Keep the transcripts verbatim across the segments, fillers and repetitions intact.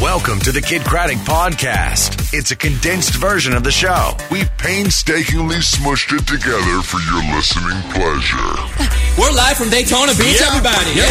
Welcome to the Kid Craddock Podcast. It's a condensed version of the show. We've painstakingly smushed it together for your listening pleasure. We're live from Daytona Beach, yeah. everybody. Yeah.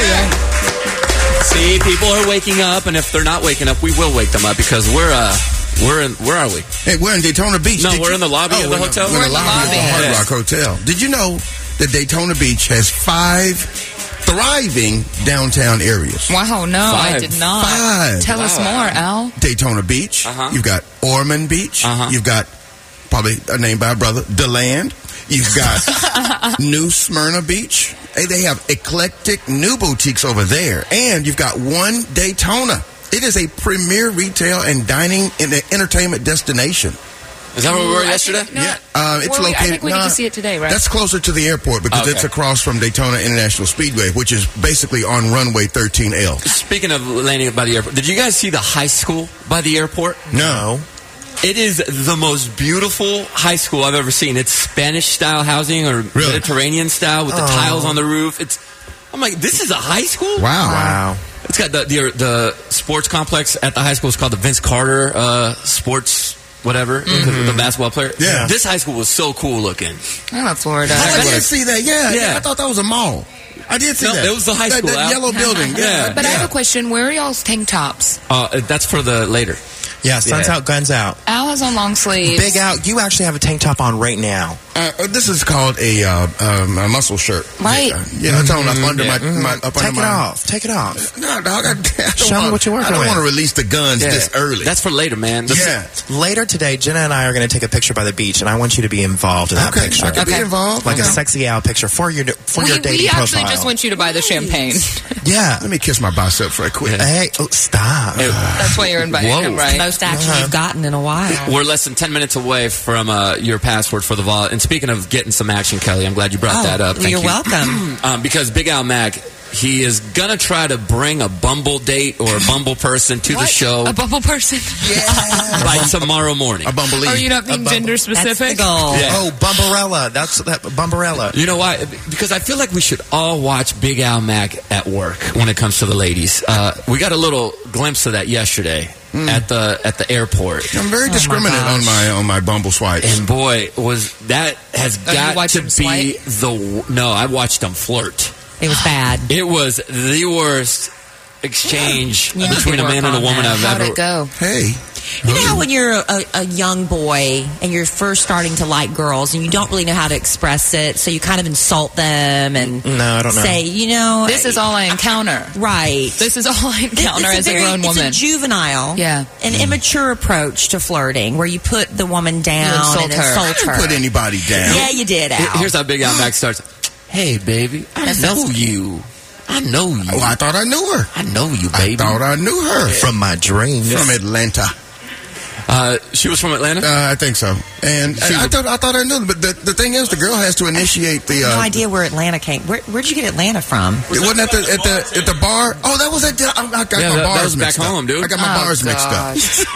yeah. See, people are waking up, and if they're not waking up, we will wake them up because we're, uh, we're in, where are we? Hey, we're in Daytona Beach. No, Did we're you? in the lobby oh, of the we're hotel. In the, we're in the lobby, lobby of the Hard yeah. Rock Hotel. Did you know that Daytona Beach has five thriving downtown areas? Wow, no, Five. I did not. Five. Tell wow. us more, Al. Daytona Beach. Uh-huh. You've got Ormond Beach. Uh-huh. You've got probably a name by a brother, DeLand. You've got New Smyrna Beach. Hey, they have eclectic new boutiques over there. And you've got One Daytona. It is a premier retail and dining and entertainment destination. Is that where we were yesterday? No. Yeah, uh, it's Well, located. I think we nah, get to see it today, right? That's closer to the airport because Okay. it's across from Daytona International Speedway, which is basically on runway thirteen L. Speaking of landing by the airport, did you guys see the high school by the airport? No. It is the most beautiful high school I've ever seen. It's Spanish-style housing or Really? Mediterranean style with the Oh. tiles on the roof. It's, I'm like, this is a high school? Wow. Wow. It's got the, the the sports complex at the high school is called the Vince Carter uh, Sports whatever, mm-hmm. the basketball player. Yeah. This high school was so cool looking. Oh, Florida. Oh, I did see that. Yeah, yeah. Yeah. I thought that was a mall. I did see No, that. it was the high That- school, That, Al. yellow building. Yeah. But I yeah. have a question. Where are y'all's tank tops? Uh, that's for the later. Yeah, sun's Yeah. out, guns out. Al has on long sleeves. Big out. You actually have a tank top on right now. Uh, this is called a, uh, um, a muscle shirt. Right. Yeah, yeah it's on up under Yeah. my, my up Take under it my. off. Take it off. No, dog. I, I don't Show me wanna, what you're working I don't with. want to release the guns Yeah. this early. That's for later, man. This yeah. Later today, Jenna and I are going to take a picture by the beach, and I want you to be involved in that Okay. picture. I can be Okay. involved. Like okay. a sexy Al picture for your for we, your dating we actually profile. just want you to buy the champagne. yeah. Let me kiss my bicep right quick. Hey, oh, stop. That's why you're inviting Whoa. him, right? Most action you've gotten in a while. We're less than ten minutes away from uh, your password for the vol. And speaking of getting some action, Kelly, I'm glad you brought Oh, that up. Thank you're you. welcome. um, because Big Al Mac, he is going to try to bring a Bumble date or a Bumble person to the What? show A bubble person? by tomorrow morning. A bumblebee. Oh, you don't mean bubble. gender That's the specific? goal. Yeah. Oh, Bumbarella. That's that Bumbarella. You know why? Because I feel like we should all watch Big Al Mac at work when it comes to the ladies. Uh, we got a little glimpse of that yesterday at the at the airport. I'm very discriminate gosh. on my on my Bumble swipes. And boy, was that has Oh, you got watched to him be swipe? the no. I watched them flirt. It was bad. It was the worst exchange You need between to a man work and a on woman that. I've How'd ever. it go? Hey. You know how when you're a, a young boy and you're first starting to like girls and you don't really know how to express it, so you kind of insult them and No, I don't know. say, you know, This is all I encounter. right. This is all I This- encounter it's as a, very- grown woman. It's a juvenile, Yeah. an immature approach to flirting where you put the woman down insult and her. insult I didn't her. put anybody down. Yeah, you did, Al. Here's how Big Al Mac starts. Hey, baby, I That's- know you. I know you. Oh, I thought I knew her. I know you, I baby. thought I knew her. From my dreams. From Atlanta. Uh, she was from Atlanta. Uh, I think so. And She's I, I a- thought I thought I knew, but the, the thing is, the girl has to initiate the. Uh, no idea where Atlanta came. Where, where'd you get Atlanta from? It wasn't at the at the at the bar. Oh, that was at. The, I, I got Yeah, my that- that bars was back mixed up. home, dude. I got my Oh, bars mixed up. gosh.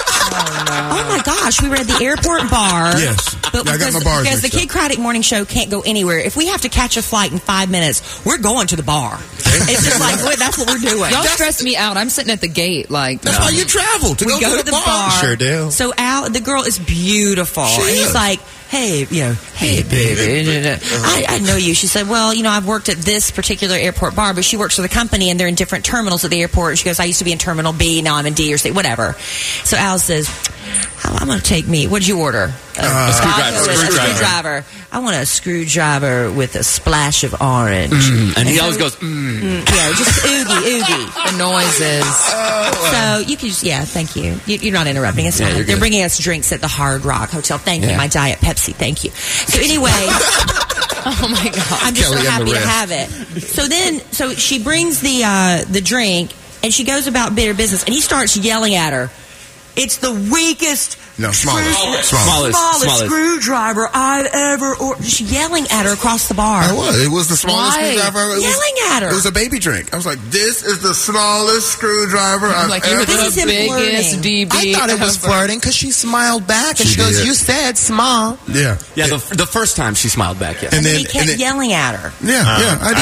Oh my gosh, we were at the airport bar. Yes. But Yeah, I got because, my bars because the mixed Kid Craddock Morning Show can't go anywhere. If we have to catch a flight in five minutes, we're going to the bar. It's just like, wait, that's what we're doing. Y'all stress me out. I'm sitting at the gate like, That's why you travel to we go, go to the, bar. Sure do. So Al, the girl is beautiful. She and he's is. like, hey, you know, hey, baby. I, I know you. She said, well, you know, I've worked at this particular airport bar, but she works for the company and they're in different terminals at the airport. She goes, I used to be in Terminal B, now I'm in D or C, whatever. So Al says, oh, I'm going to take me. What'd you order? Uh, a screwdriver. I'll go with a Screwdriver. screwdriver. I want a screwdriver with a splash of orange. Mm, and he so- always goes, mm. Mm, yeah, just oogie, oogie. the noises. So you can just, yeah, thank you. you you're not interrupting. It's Yeah, fine. you're They're good. bringing us drinks at the Hard Rock Hotel. Thank you. Yeah. My Diet Pepsi. Thank you. So anyway, Oh, my God. I'm just Kelly so and the happy to rest. have it. So then, so she brings the uh, the drink and she goes about bitter business and he starts yelling at her. It's the weakest, No, smallest. screw- Smallest. smallest, Smallest. screwdriver I've ever. Or just yelling at her across the bar. I was. It was the smallest Why? screwdriver. It was, Yelling at her. It was a baby drink. I was like, this is the smallest screwdriver I've Like, ever. you're This is the him biggest flirting. D B I thought it was ever. flirting because she smiled back and She she, goes, did. you said small. Yeah. Yeah, the, the first time she smiled back, yes. And And then, he kept and then yelling at her. yeah, Uh, yeah, I did.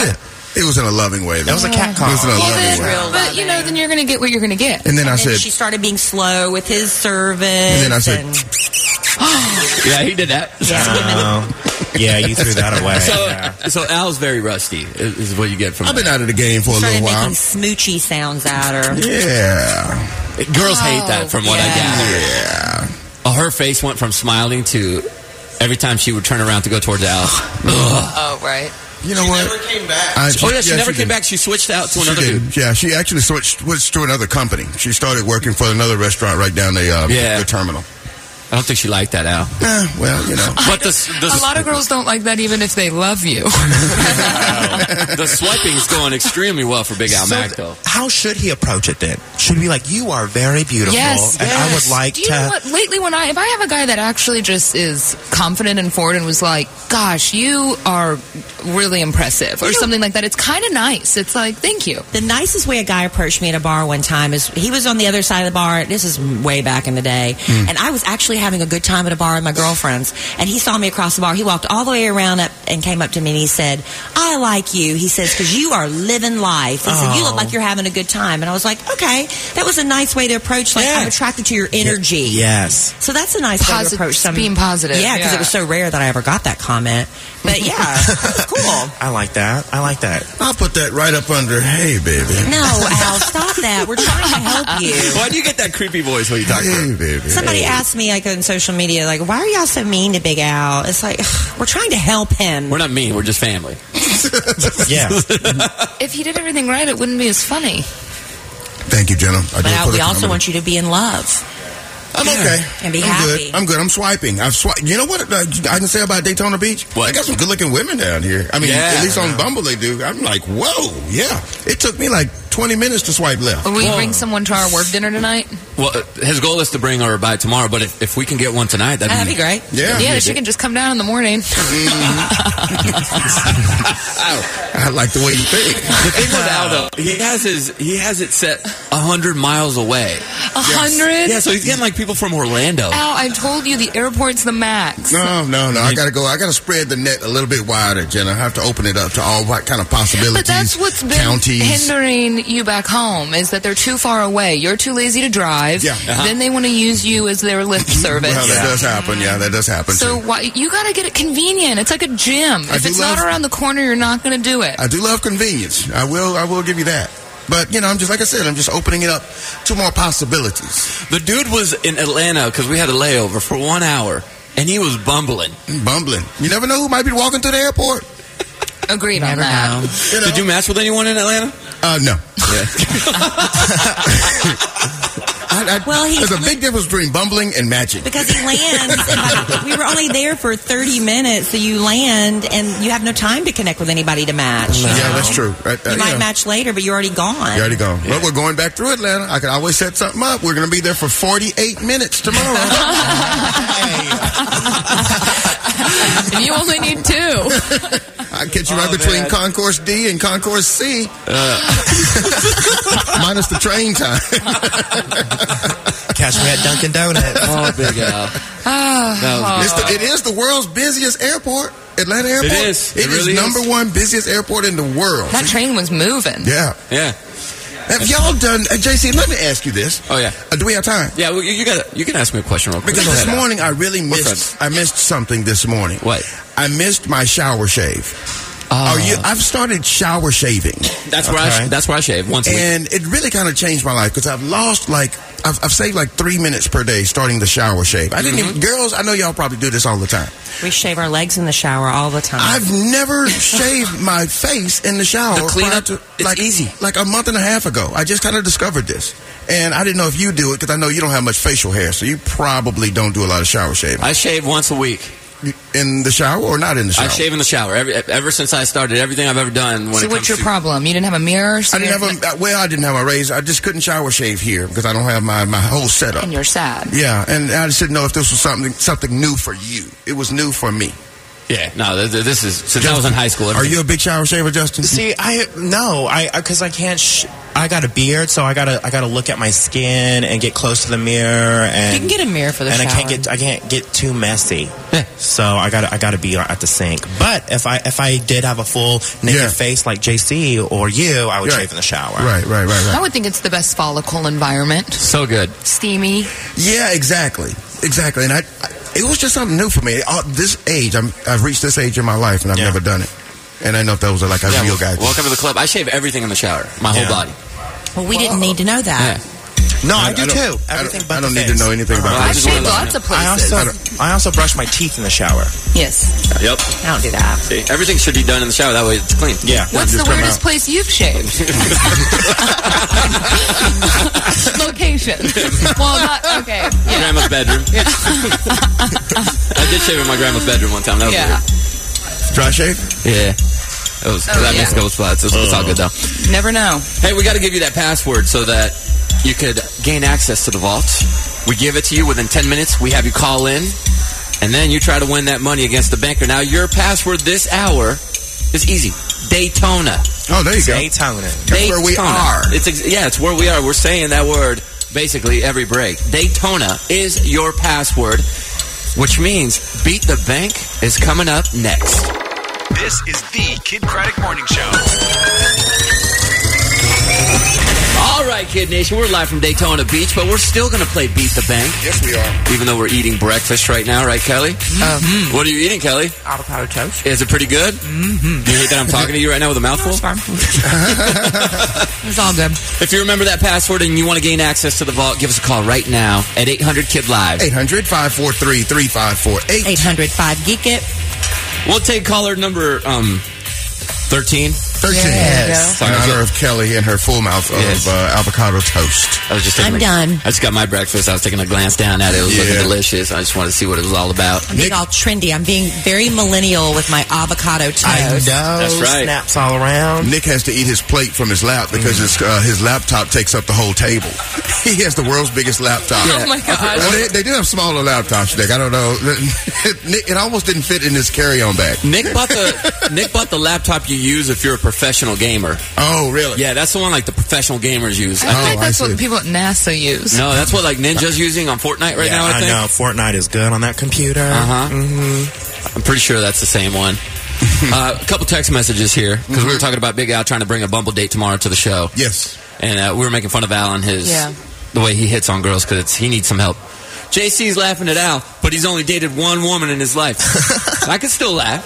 It was in a loving way. Though. That was a cat call. It was in a Well, loving then, way. real but you know, then you're going to get what you're going to get. And then I And said, she started being slow with his service. And then I said, and- Yeah, he did that. yeah. Oh, yeah, you threw that away. So, Yeah. so Al's very rusty. Is is what you get from. I've been out of the game for a started little while. making smoochy sounds at her. Yeah. Girls hate that, from what I yeah. gather. Yeah. Oh, her face went from smiling to every time she would turn around to go towards Al. Ugh. Oh, right. You know what? Never came back. I- Oh yeah, she never came did. back. She switched out to She another did. dude. Yeah, she actually switched, switched to another company. She started working for another restaurant right down the, uh, Yeah. the terminal. I don't think she liked that, Al. Eh, well, you know. But the the, A lot of girls don't like that even if they love you. the swiping's going extremely well for Big Al So Mac, th- though. how should he approach it then? Should he be like, you are very beautiful, Yes, and I would like Do you to. know what? Lately, when I if I have a guy that actually just is confident and forward and was like, "Gosh, you are really impressive," or something like that, it's kind of nice. It's like, "Thank you." The nicest way a guy approached me at a bar one time is he was on the other side of the bar. This is way back in the day. And I was actually having a good time at a bar with my girlfriends. And he saw me across the bar. He walked all the way around up and came up to me and he said, "I like you." He says, "because you are living life." He said, "You look like you're having a good time." And I was like, okay, that was a nice way to approach. Like, Yeah. I'm attracted to your energy. Yes. So that's a nice way Posit- to approach some being positive, Yeah, because yeah. it was so rare that I ever got that comment. But yeah, it was cool. I like that. I like that. I'll put that right up under, hey, baby. No, Al, stop that. We're trying to help you. Why do you get that creepy voice when you talk to Hey, her? baby. Somebody asked me like on social media, like, why are y'all so mean to Big Al? It's like, ugh, we're trying to help him. We're not mean. We're just family. Yeah. If he did everything right, it wouldn't be as funny. Thank you, Jenna. I but did Al, put we a also comment. want you to be in love. I'm okay. And be I'm happy. Good. I'm good. I'm swiping. I've swiped. You know what uh, I can say about Daytona Beach? What? I got some good-looking women down here. I mean, Yeah. at least on Bumble they do. I'm like, whoa, yeah. It took me like twenty minutes to swipe left. Will we bring someone to our work dinner tonight? Well, uh, his goal is to bring her by tomorrow, but if, if we can get one tonight, that'd, That'd be great. Yeah. Yeah, she can just come down in the morning. I like the way you think. The thing with Al, though, he has his he has it set a hundred miles away. A hundred? Yeah, so he's getting like people from Orlando. Al, I told you the airport's the max. No, no, no. I gotta go. I gotta spread the net a little bit wider, Jenna. I have to open it up to all what kind of possibilities. But that's what's been counties. hindering you back home is that they're too far away. You're too lazy to drive. Yeah. Uh-huh. Then they want to use you as their lift service. Well, that does happen. Yeah, that does happen. So too. why, you got to get it convenient. It's like a gym. I If do it's love- not around the corner, you're not going to do it. I do love convenience. I will. I will give you that. But you know, I'm just like I said. I'm just opening it up to more possibilities. The dude was in Atlanta because we had a layover for one hour, and he was bumbling. Bumbling. You never know who might be walking through the airport. Agreed on Never that. know. You know? Did you match with anyone in Atlanta? Uh, no. I, I, Well, he- there's a big difference between bumbling and matching. Because he lands, and by- we were only there for thirty minutes, so you land and you have no time to connect with anybody to match. you Yeah, know? that's true. Right, uh, You might yeah. match later, but you're already gone. You already gone. But we're going back through Atlanta. I can always set something up. We're going to be there for forty-eight minutes tomorrow. And you only need two. I catch you right between Concourse D and Concourse C. Minus the train time. Catch me at Dunkin' Donuts. Oh, Big Al. That was It's the, it is the world's busiest airport. Atlanta Airport. It is. It It is really is. number one busiest airport in the world. That train was moving. Yeah. good. Yeah. Have y'all done, uh, J C, let me ask you this. Oh, yeah. Uh, do we have time? Yeah, well, you, you got you can ask me a question real quick. Because Go this ahead, Al. morning I really What's missed I missed something this morning. What? I missed my shower shave. Oh. Are you I've started shower shaving. That's where I Okay. sh- that's where I shave once a week. And it really kind of changed my life because I've lost like I've, I've saved like three minutes per day starting the shower shave. I didn't Mm-hmm. even girls. I know y'all probably do this all the time. We shave our legs in the shower all the time. I've never shaved my face in the shower. The cleanup, prior to, it's like, easy. Like a month and a half ago, I just kind of discovered this, and I didn't know if you do it because I know you don't have much facial hair, so you probably don't do a lot of shower shaving. I shave once a week. In the shower or not in the shower? I shave in the shower. Every, ever since I started, everything I've ever done. When So it what's comes your to, problem? You didn't have a mirror? So I didn't have a well. I didn't have a razor. I just couldn't shower shave here because I don't have my, my whole setup. And you're sad. Yeah, and I just didn't know if this was something something new for you. It was new for me. Yeah, no, th- th- this is since I was in high school. Are you a big shower shaver, Justin? See, I no, I because I, I can't. Sh- I got a beard, so I gotta I gotta look at my skin and get close to the mirror. And You can get a mirror for the and shower. I can't get I can't get too messy. Yeah. So I got I got to be at the sink. But if I if I did have a full naked Yeah. face like J C or you, I would Right. shave in the shower. Right, right, right, right. I would think it's the best follicle environment. so good? Steamy. Yeah, exactly, exactly. And I, I it was just something new for me. Uh, this age, I'm, I've reached this age in my life, and I've Yeah. never done it. And I know if that was like a Yeah, real well, guy. welcome to the club. I shave everything in the shower, my Yeah. whole body. Well, we didn't need to know that. Yeah. No, I, I do don't- too. I Everything don't- but I don't the need to face. know anything about Uh-huh. that. I just shave wanna learn lots of I places. also I also brush my teeth in the shower. Yes. Yep. I don't do that. See, everything should be done in the shower. That way it's clean. Yeah. What's the just come weirdest out. place you've shaved? Location. Well, not okay. Yeah. Grandma's bedroom. I did shave in my grandma's bedroom one time. That was Yeah. Dry shave? weird. Yeah. It was, Oh, that yeah. makes a couple spots. It's, it's all good, though. Never know. Hey, we got to give you that password so that you could gain access to the vault. We give it to you within ten minutes. We have you call in, and then you try to win that money against the banker. Now, your password this hour is easy. Daytona. Oh, there you go. Daytona. That's where we Daytona. are. It's ex- yeah, it's where we are. We're saying that word basically every break. Daytona is your password, which means Beat the Bank is coming up next. This is the Kid Craddock Morning Show. All right, Kid Nation, we're live from Daytona Beach, but we're still going to play Beat the Bank, Yes, we are. even though we're eating breakfast right now, right, Kelly? Mm-hmm. What are you eating, Kelly? Avocado toast. Is it pretty good? Mm-hmm. Do you hate that I'm talking to you right now with a mouthful? It's all good. If you remember that password and you want to gain access to the vault, give us a call right now at eight hundred Kid Live. eight hundred, five four three, three five four eight. eight hundred five Geek It. We'll take caller number um thirteen. thirteen. Yes. In honor of Kelly and her full mouth of Yes. uh, avocado toast. I was just taking I'm a- done. I just got my breakfast. I was taking a glance down at it. It was looking Yeah. delicious. I just wanted to see what it was all about. I'm being all trendy. I'm being very millennial with my avocado toast. I know. That's right. Snaps all around. Nick has to eat his plate from his lap because his uh, his laptop takes up the whole table. He has the world's biggest laptop. Oh my gosh. Well, they, they do have smaller laptops, Nick. I don't know. Nick, it almost didn't fit in his carry-on bag. Nick bought the Nick bought the laptop you use if you're a professional gamer. Oh, really? Yeah, that's the one like the professional gamers use. I I Oh, think that's I see. what people at NASA use. No, that's what like Ninja's using on Fortnite right yeah, now. I I, think. know. Fortnite is good on that computer. Uh huh. I'm pretty sure that's the same one. uh, a couple text messages here because we were talking about Big Al trying to bring a Bumble date tomorrow to the show, Yes. and uh, we were making fun of Al and his Yeah. the way he hits on girls because he needs some help. J C's laughing at Al, but he's only dated one woman in his life. I can still laugh.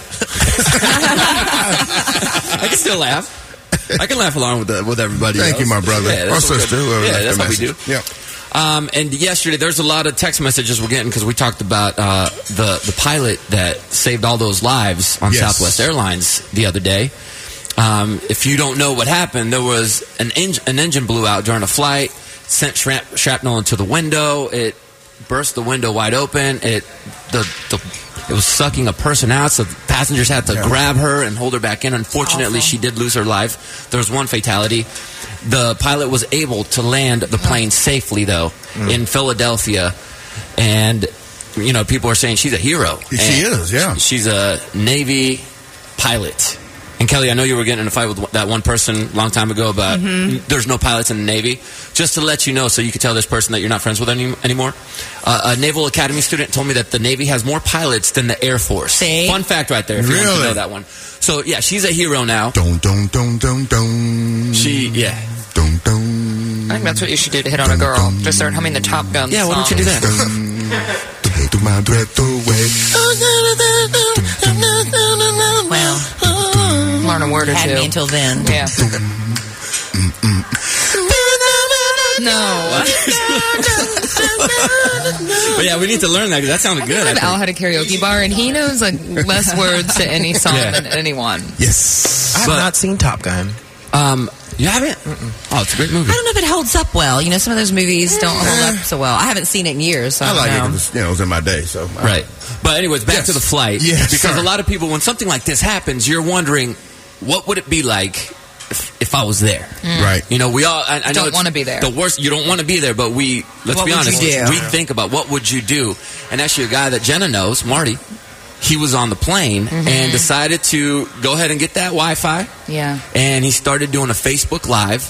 I can still laugh. I can laugh along with the, with everybody. Thank else. you, my brother. Yeah, Or that's what sister. we- whoever Yeah, left that's the what we do. message. Yeah. Um, and yesterday, there's a lot of text messages we're getting because we talked about uh, the the pilot that saved all those lives on Yes. Southwest Airlines the other day. Um, if you don't know what happened, there was an, en- an engine blew out during a flight, sent shrap- shrapnel into the window. It burst the window wide open. It the, the it was sucking a person out, so the passengers had to Yeah. grab her and hold her back in. Unfortunately, Awful. she did lose her life. There was one fatality. The pilot was able to land the plane safely, though, in Philadelphia. And, you know, people are saying she's a hero. She And is, yeah. She's a Navy pilot. And, Kelly, I know you were getting in a fight with that one person a long time ago about there's no pilots in the Navy. Just to let you know, so you can tell this person that you're not friends with any, anymore, uh, a Naval Academy student told me that the Navy has more pilots than the Air Force. See? Fun fact right there, if you want to Really? know that one. So, yeah, she's a hero now. Don't, don't, don't, don't, don't. She, yeah. Don't, don't. I think that's what you should do to hit on a girl. Just start humming the Top Gun Yeah, song. why don't you do that? Don't take my breath away. Well, Learn a word or had two. me until then. Yeah. No. But yeah, we need to learn that because that sounded good. I I've Al think. had a karaoke bar, and he knows like less words to any song Yeah. than anyone. Yes. I have But- not seen Top Gun. Um, you haven't? Oh, it's a great movie. I don't know if it holds up well. You know, some of those movies don't hold up so well. I haven't seen it in years, so I, I don't like know. it because, you know, it was in my day, so. I- Right. But anyways, back Yes. to the flight. Yes, Because sir. a lot of people, when something like this happens, you're wondering, what would it be like if, if I was there? Right. You know, we all, I, I know Don't it's wanna be there. The worst, you don't want to be there, but we, let's What be would honest, you do? we think about what would you do? And actually a guy that Jenna knows, Marty, he was on the plane Mm-hmm. and decided to go ahead and get that Wi-Fi. Yeah. And he started doing a Facebook Live,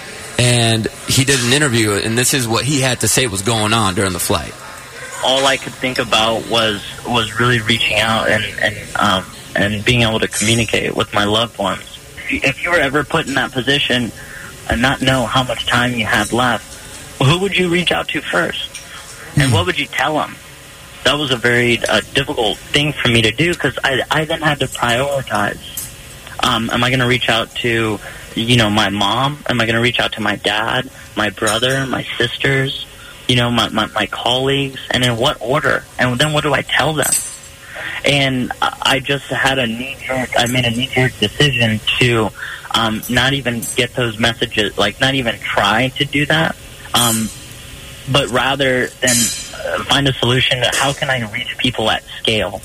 and he did an interview, and this is what he had to say was going on during the flight. All I could think about was was really reaching out and and um, and being able to communicate with my loved ones. If you, if you were ever put in that position and not know how much time you had left, well, who would you reach out to first? And what would you tell them? That was a very uh, difficult thing for me to do because I, I then had to prioritize. Um, am I going to reach out to, you know, my mom? Am I going to reach out to my dad, my brother, my sisters, you know, my, my, my colleagues? And in what order? And then what do I tell them? And I just had a knee-jerk, I made a knee-jerk decision to um, not even get those messages, like not even try to do that. Um, but rather than uh, find a solution to how can I reach people at scale.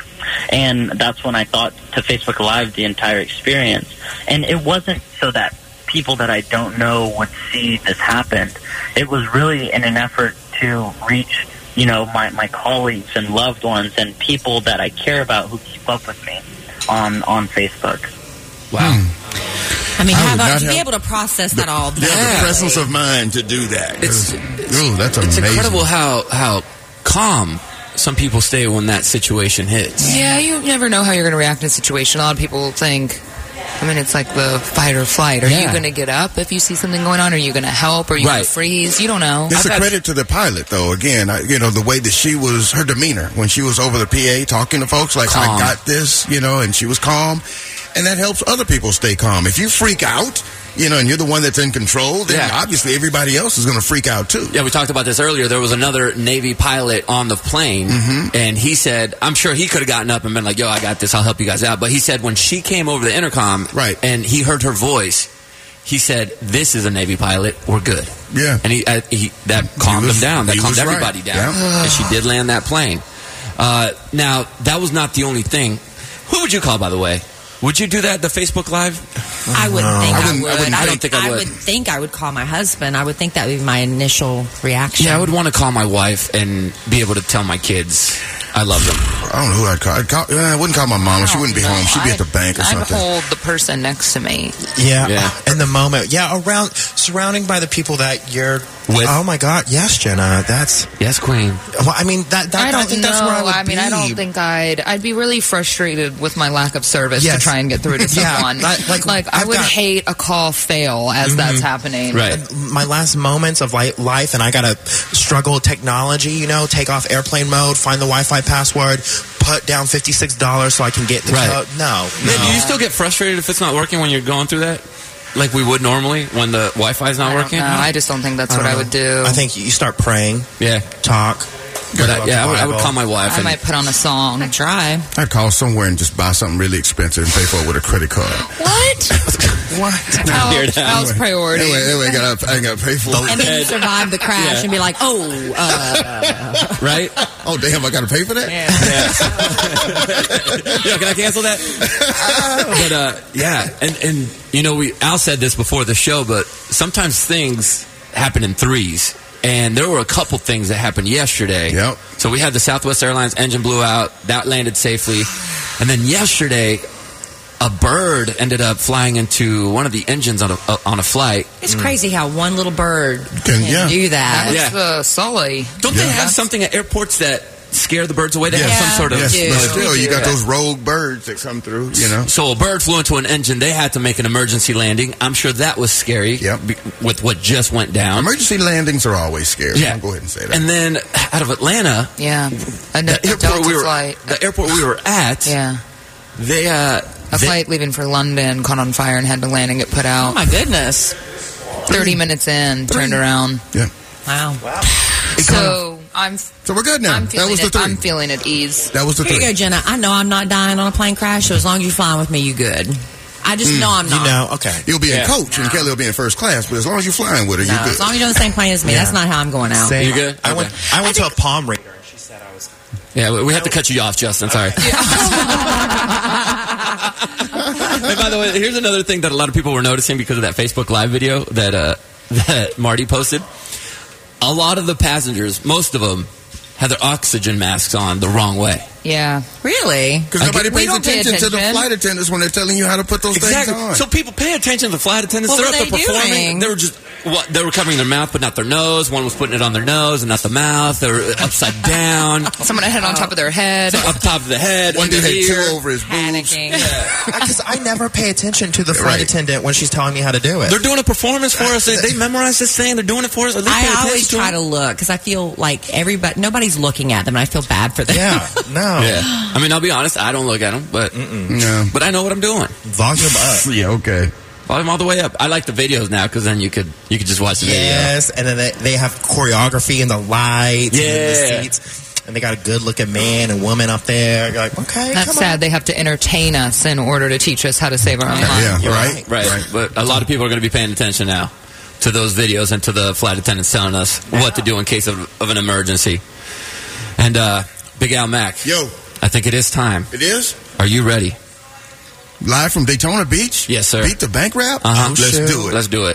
And that's when I thought to Facebook Live the entire experience. And it wasn't so that people that I don't know would see this happen. It was really in an effort to reach, you know, my, my colleagues and loved ones and people that I care about who keep up with me on, on Facebook. Wow. Hmm. I mean, I how would about not to be have- able to process that all? Yeah, Yeah. the presence of mind to do that. It's- Ooh, that's It's amazing. incredible how, how calm some people stay when that situation hits. Yeah, you never know how you're going to react in a situation. A lot of people think, I mean, it's like the fight or flight. Are Yeah. you going to get up if you see something going on? Are you going to help? Are you going Right. to freeze? You don't know. It's I've a had- credit to the pilot, though. Again, I, you know, the way that she was, her demeanor when she was over the P A talking to folks, like, Calm. I got this, you know, and she was calm. And that helps other people stay calm. If you freak out, you know, and you're the one that's in control, then Yeah. obviously everybody else is going to freak out, too. Yeah, we talked about this earlier. There was another Navy pilot on the plane, and he said, I'm sure he could have gotten up and been like, yo, I got this, I'll help you guys out. But he said when she came over the intercom Right. and he heard her voice, he said, this is a Navy pilot, we're good. Yeah. And he, uh, he that calmed was- him down. That he calmed was right. everybody down. Yeah. And she did land that plane. Uh, now, that was not the only thing. Who would you call, by the way? Would you do that, the Facebook Live? I wouldn't think I I, wouldn't- I would. wouldn't I don't think I would. think I would call my husband. I would think that would be my initial reaction. Yeah, I would want to call my wife and be able to tell my kids I love them. I don't know who I'd call. I'd call uh, I wouldn't call my mom. She wouldn't be No, home. She'd be at the I'd- bank or I'd something. hold the person next to me. Yeah, Yeah. in the moment. Yeah, around, surrounding by the people that you're With? Oh my God, yes, Jenna. That's. Yes, Queen. Well, I mean that. that I don't think know. that's where I would I mean, be. I don't think I'd. I'd be really frustrated with my lack of service Yes. to try and get through to Yeah, someone. like- like, like I I've would got- hate a call fail as that's happening. Right. my last moments of li- life, and I gotta struggle with technology. You know, take off airplane mode, find the Wi-Fi password, put down fifty-six dollars so I can get in the Right. code. No, Man, no. do you still get frustrated if it's not working when you're going through that? Like we would normally when the Wi-Fi's not I don't working? know. I just don't think that's what don't I know. would do. I think you start praying, Yeah. talk. But I, Go yeah, I to would, I would Bible. call my wife I and might put on a song. Try. I'd call somewhere and just buy something really expensive and pay for it with a credit card. What? What? How's, how's priority? Anyway, anyway, I gotta, I gotta pay for And it. then you survive the crash Yeah. and be like, oh, uh, right? Oh, damn, I gotta pay for that? Yeah, can I cancel that? but uh, yeah, and and you know, we Al said this before the show, but sometimes things happen in threes. And there were a couple things that happened yesterday. Yep. So we had the Southwest Airlines engine blew out. That landed safely. And then yesterday, a bird ended up flying into one of the engines on a, uh, on a flight. it's crazy how one little bird Can- can yeah. do that. Yeah. That's uh, Sully. Don't they Yeah. have something at airports that scare the birds away? They Yes. have some sort of... Yes, do. but still, you got Yeah. those rogue birds that come through, you know? So a bird flew into an engine. They had to make an emergency landing. I'm sure that was scary Yep. be- with what just went down. Emergency landings are always scary. Yeah. I'll go ahead and say that. And then out of Atlanta, Yeah. A, the a airport Delta we were flight. the airport we were at, Yeah. they uh A they- flight leaving for London caught on fire and had to land and get put Oh out. my goodness! thirty minutes in, turned around. yeah. Wow. So I'm So we're good now. I'm That feeling was the it. three. I'm feeling at ease. That was the Here you three. go, Jenna. I know I'm not dying on a plane crash, so as long as you're flying with me, you good. I just know I'm You not. know, okay. You'll be Yeah. in coach and Kelly will be in first class, but as long as you're flying with her, No, you're good. as long as you're on the same plane as me, Yeah. that's not how I'm going out. Same. You good? I went. Okay. I went to a palm reader, and she said I was. Yeah, we we have to cut you off, Justin. Sorry. And by the way, here's another thing that a lot of people were noticing because of that Facebook Live video that uh, that Marty posted. A lot of the passengers, most of them, had their oxygen masks on the wrong way. Yeah. Really? Because nobody We pays don't pay attention, to the attention. flight attendants when they're telling you how to put those Exactly. things on. So people pay attention to the flight attendants. What They're were up there they performing. doing? They were just what they were covering their mouth, but not their nose. One was putting it on their nose and not the mouth. They were upside down, Someone had on top of their head. up top of the head. One in the dude had ear. two over his boobs. Panicking. Because I never pay attention to the flight Right. attendant when she's telling me how to do it. They're doing a performance for us. They, they memorize this thing. They're doing it for us. At least pay I attention always to try them. to look because I feel like everybody, nobody's looking at them, and I feel bad for them. Yeah, no. Yeah. I mean, I'll be honest. I don't look at them, but No. but I know what I'm doing. Volume up. Yeah, okay. Volume all the way up. I like the videos now because then you could you could just watch the video. Yes, and then they, they have choreography and the lights Yeah. and the seats. And they got a good-looking man and woman up there. You're like, okay, That's come sad. on. They have to entertain us in order to teach us how to save our own lives. Yeah, You're right. Right. But a lot of people are going to be paying attention now to those videos and to the flight attendants telling us what to do in case of, of an emergency. And uh, Big Al Mac, Yo, I think it is time. it is? Are you ready? Live from Daytona Beach? Yes, sir. Beat the bank rap? Uh-huh. Let's Shoot. do it. Let's do it.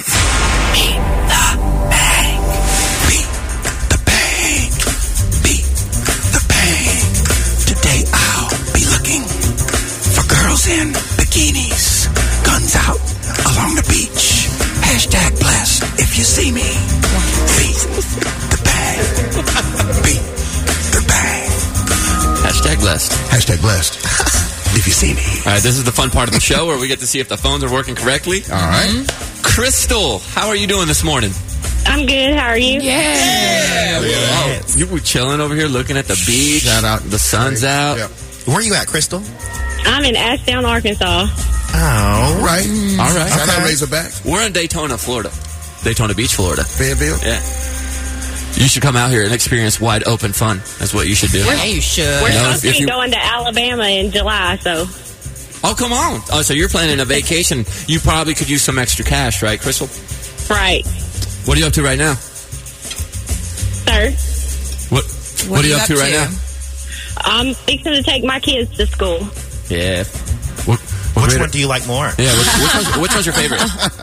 Beat the bank. Beat the bank. Today I'll be looking for girls in bikinis. Guns out along the beach. Hashtag blessed if you see me. Beat the bank. Beat the bank. Hashtag blessed. Hashtag blessed. If you see me. All right, this is the fun part of the show where we get to see if the phones are working correctly. All right. Crystal, how are you doing this morning? I'm good. How are you? Yeah. Oh, you were chilling over here looking at the beach. Shout out. The sun's out. Yep. Where you at, Crystal? I'm in Ashdown, Arkansas. Oh. Right. All right. Shout out Okay. Razorbacks. We're in Daytona, Florida. Daytona Beach, Florida. Fayetteville. Yeah. You should come out here and experience wide open fun. That's what you should do. Yeah, you should. We're No, supposed if to be you- going to Alabama in July, so Oh, come on. Oh, so you're planning a vacation. You probably could use some extra cash, right, Crystal? right, What are you up to right now? sir. What What, are you up to right now? I'm fixing to take my kids to school. Yeah. What, what Which grade- one do you like more? Yeah, which, which, one's, which one's your favorite?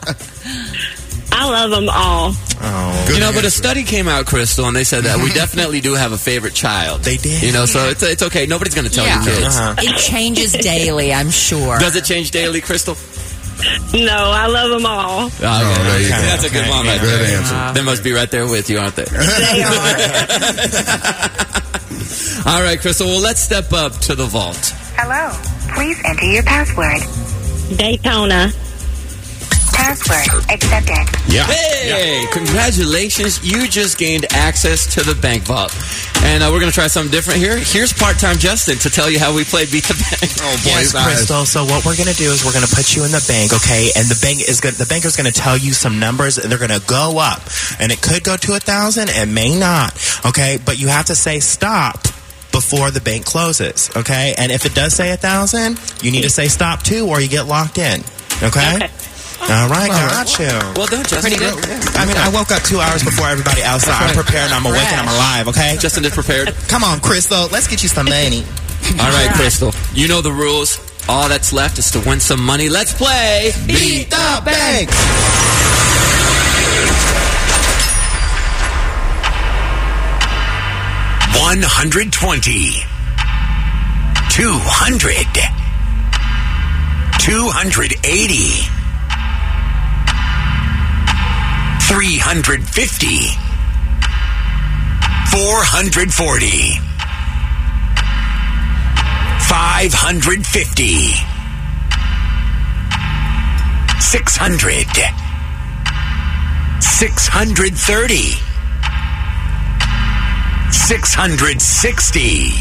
I love them all. Oh. Good You know, but a answer. study came out, Crystal, and they said that we definitely do have a favorite child. They did. You know, so it's, it's okay. Nobody's going to tell Yeah. you kids. Uh-huh. It changes daily, I'm sure. Does it change daily, Crystal? No, I love them all. Oh, okay. there you go. That's a good Okay. mom right Good there. answer. They must be right there with you, aren't they? They are. All right, Crystal. Well, let's step up to the vault. Hello. Please enter your password. Daytona. Password accepted. Yeah. Hey, congratulations. You just gained access to the bank vault. And uh, we're going to try something different here. Here's part-time Justin to tell you how we play Beat the Bank. Oh, boy. Yes, his eyes. Crystal. So what we're gonna do is we're gonna put you in the bank, okay? And the bank is gonna, the banker's gonna tell you some numbers, and they're gonna go up, and it could go to a thousand, it may not, okay? But you have to say stop before the bank closes, okay? And if it does say a thousand, you need to say stop too, or you get locked in, okay? Okay. All right, got you. Well done, Justin. Pretty good. I mean, I woke up two hours before everybody else, so I'm prepared, I'm awake, and I'm alive, okay? Justin is prepared. Come on, Crystal, let's get you some money. All right, Crystal. You know the rules. All that's left is to win some money. Let's play Beat the bank! one hundred twenty. two hundred. two hundred eighty. three hundred fifty. four hundred forty. five hundred fifty. six hundred. six hundred thirty. six hundred sixty.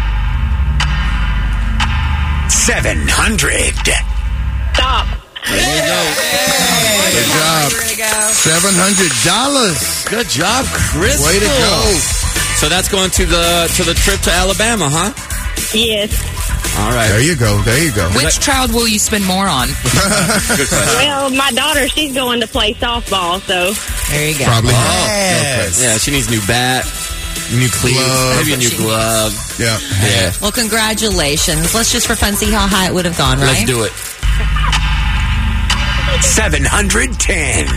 seven hundred. Stop. There you go. Good job. Seven hundred dollars. Good job, Crystal. Way to go. So that's going to the to the trip to Alabama, huh? Yes. All right. There you go. There you go. Which child will you spend more on? Good question. Well, my daughter, she's going to play softball, so There you go. Probably. Yes. Yeah, she needs a new bat, new cleats, Glove. maybe a new glove. Yeah. Yeah. Well, congratulations. Let's just for fun see how high it would have gone, right? Let's do it. seven hundred ten.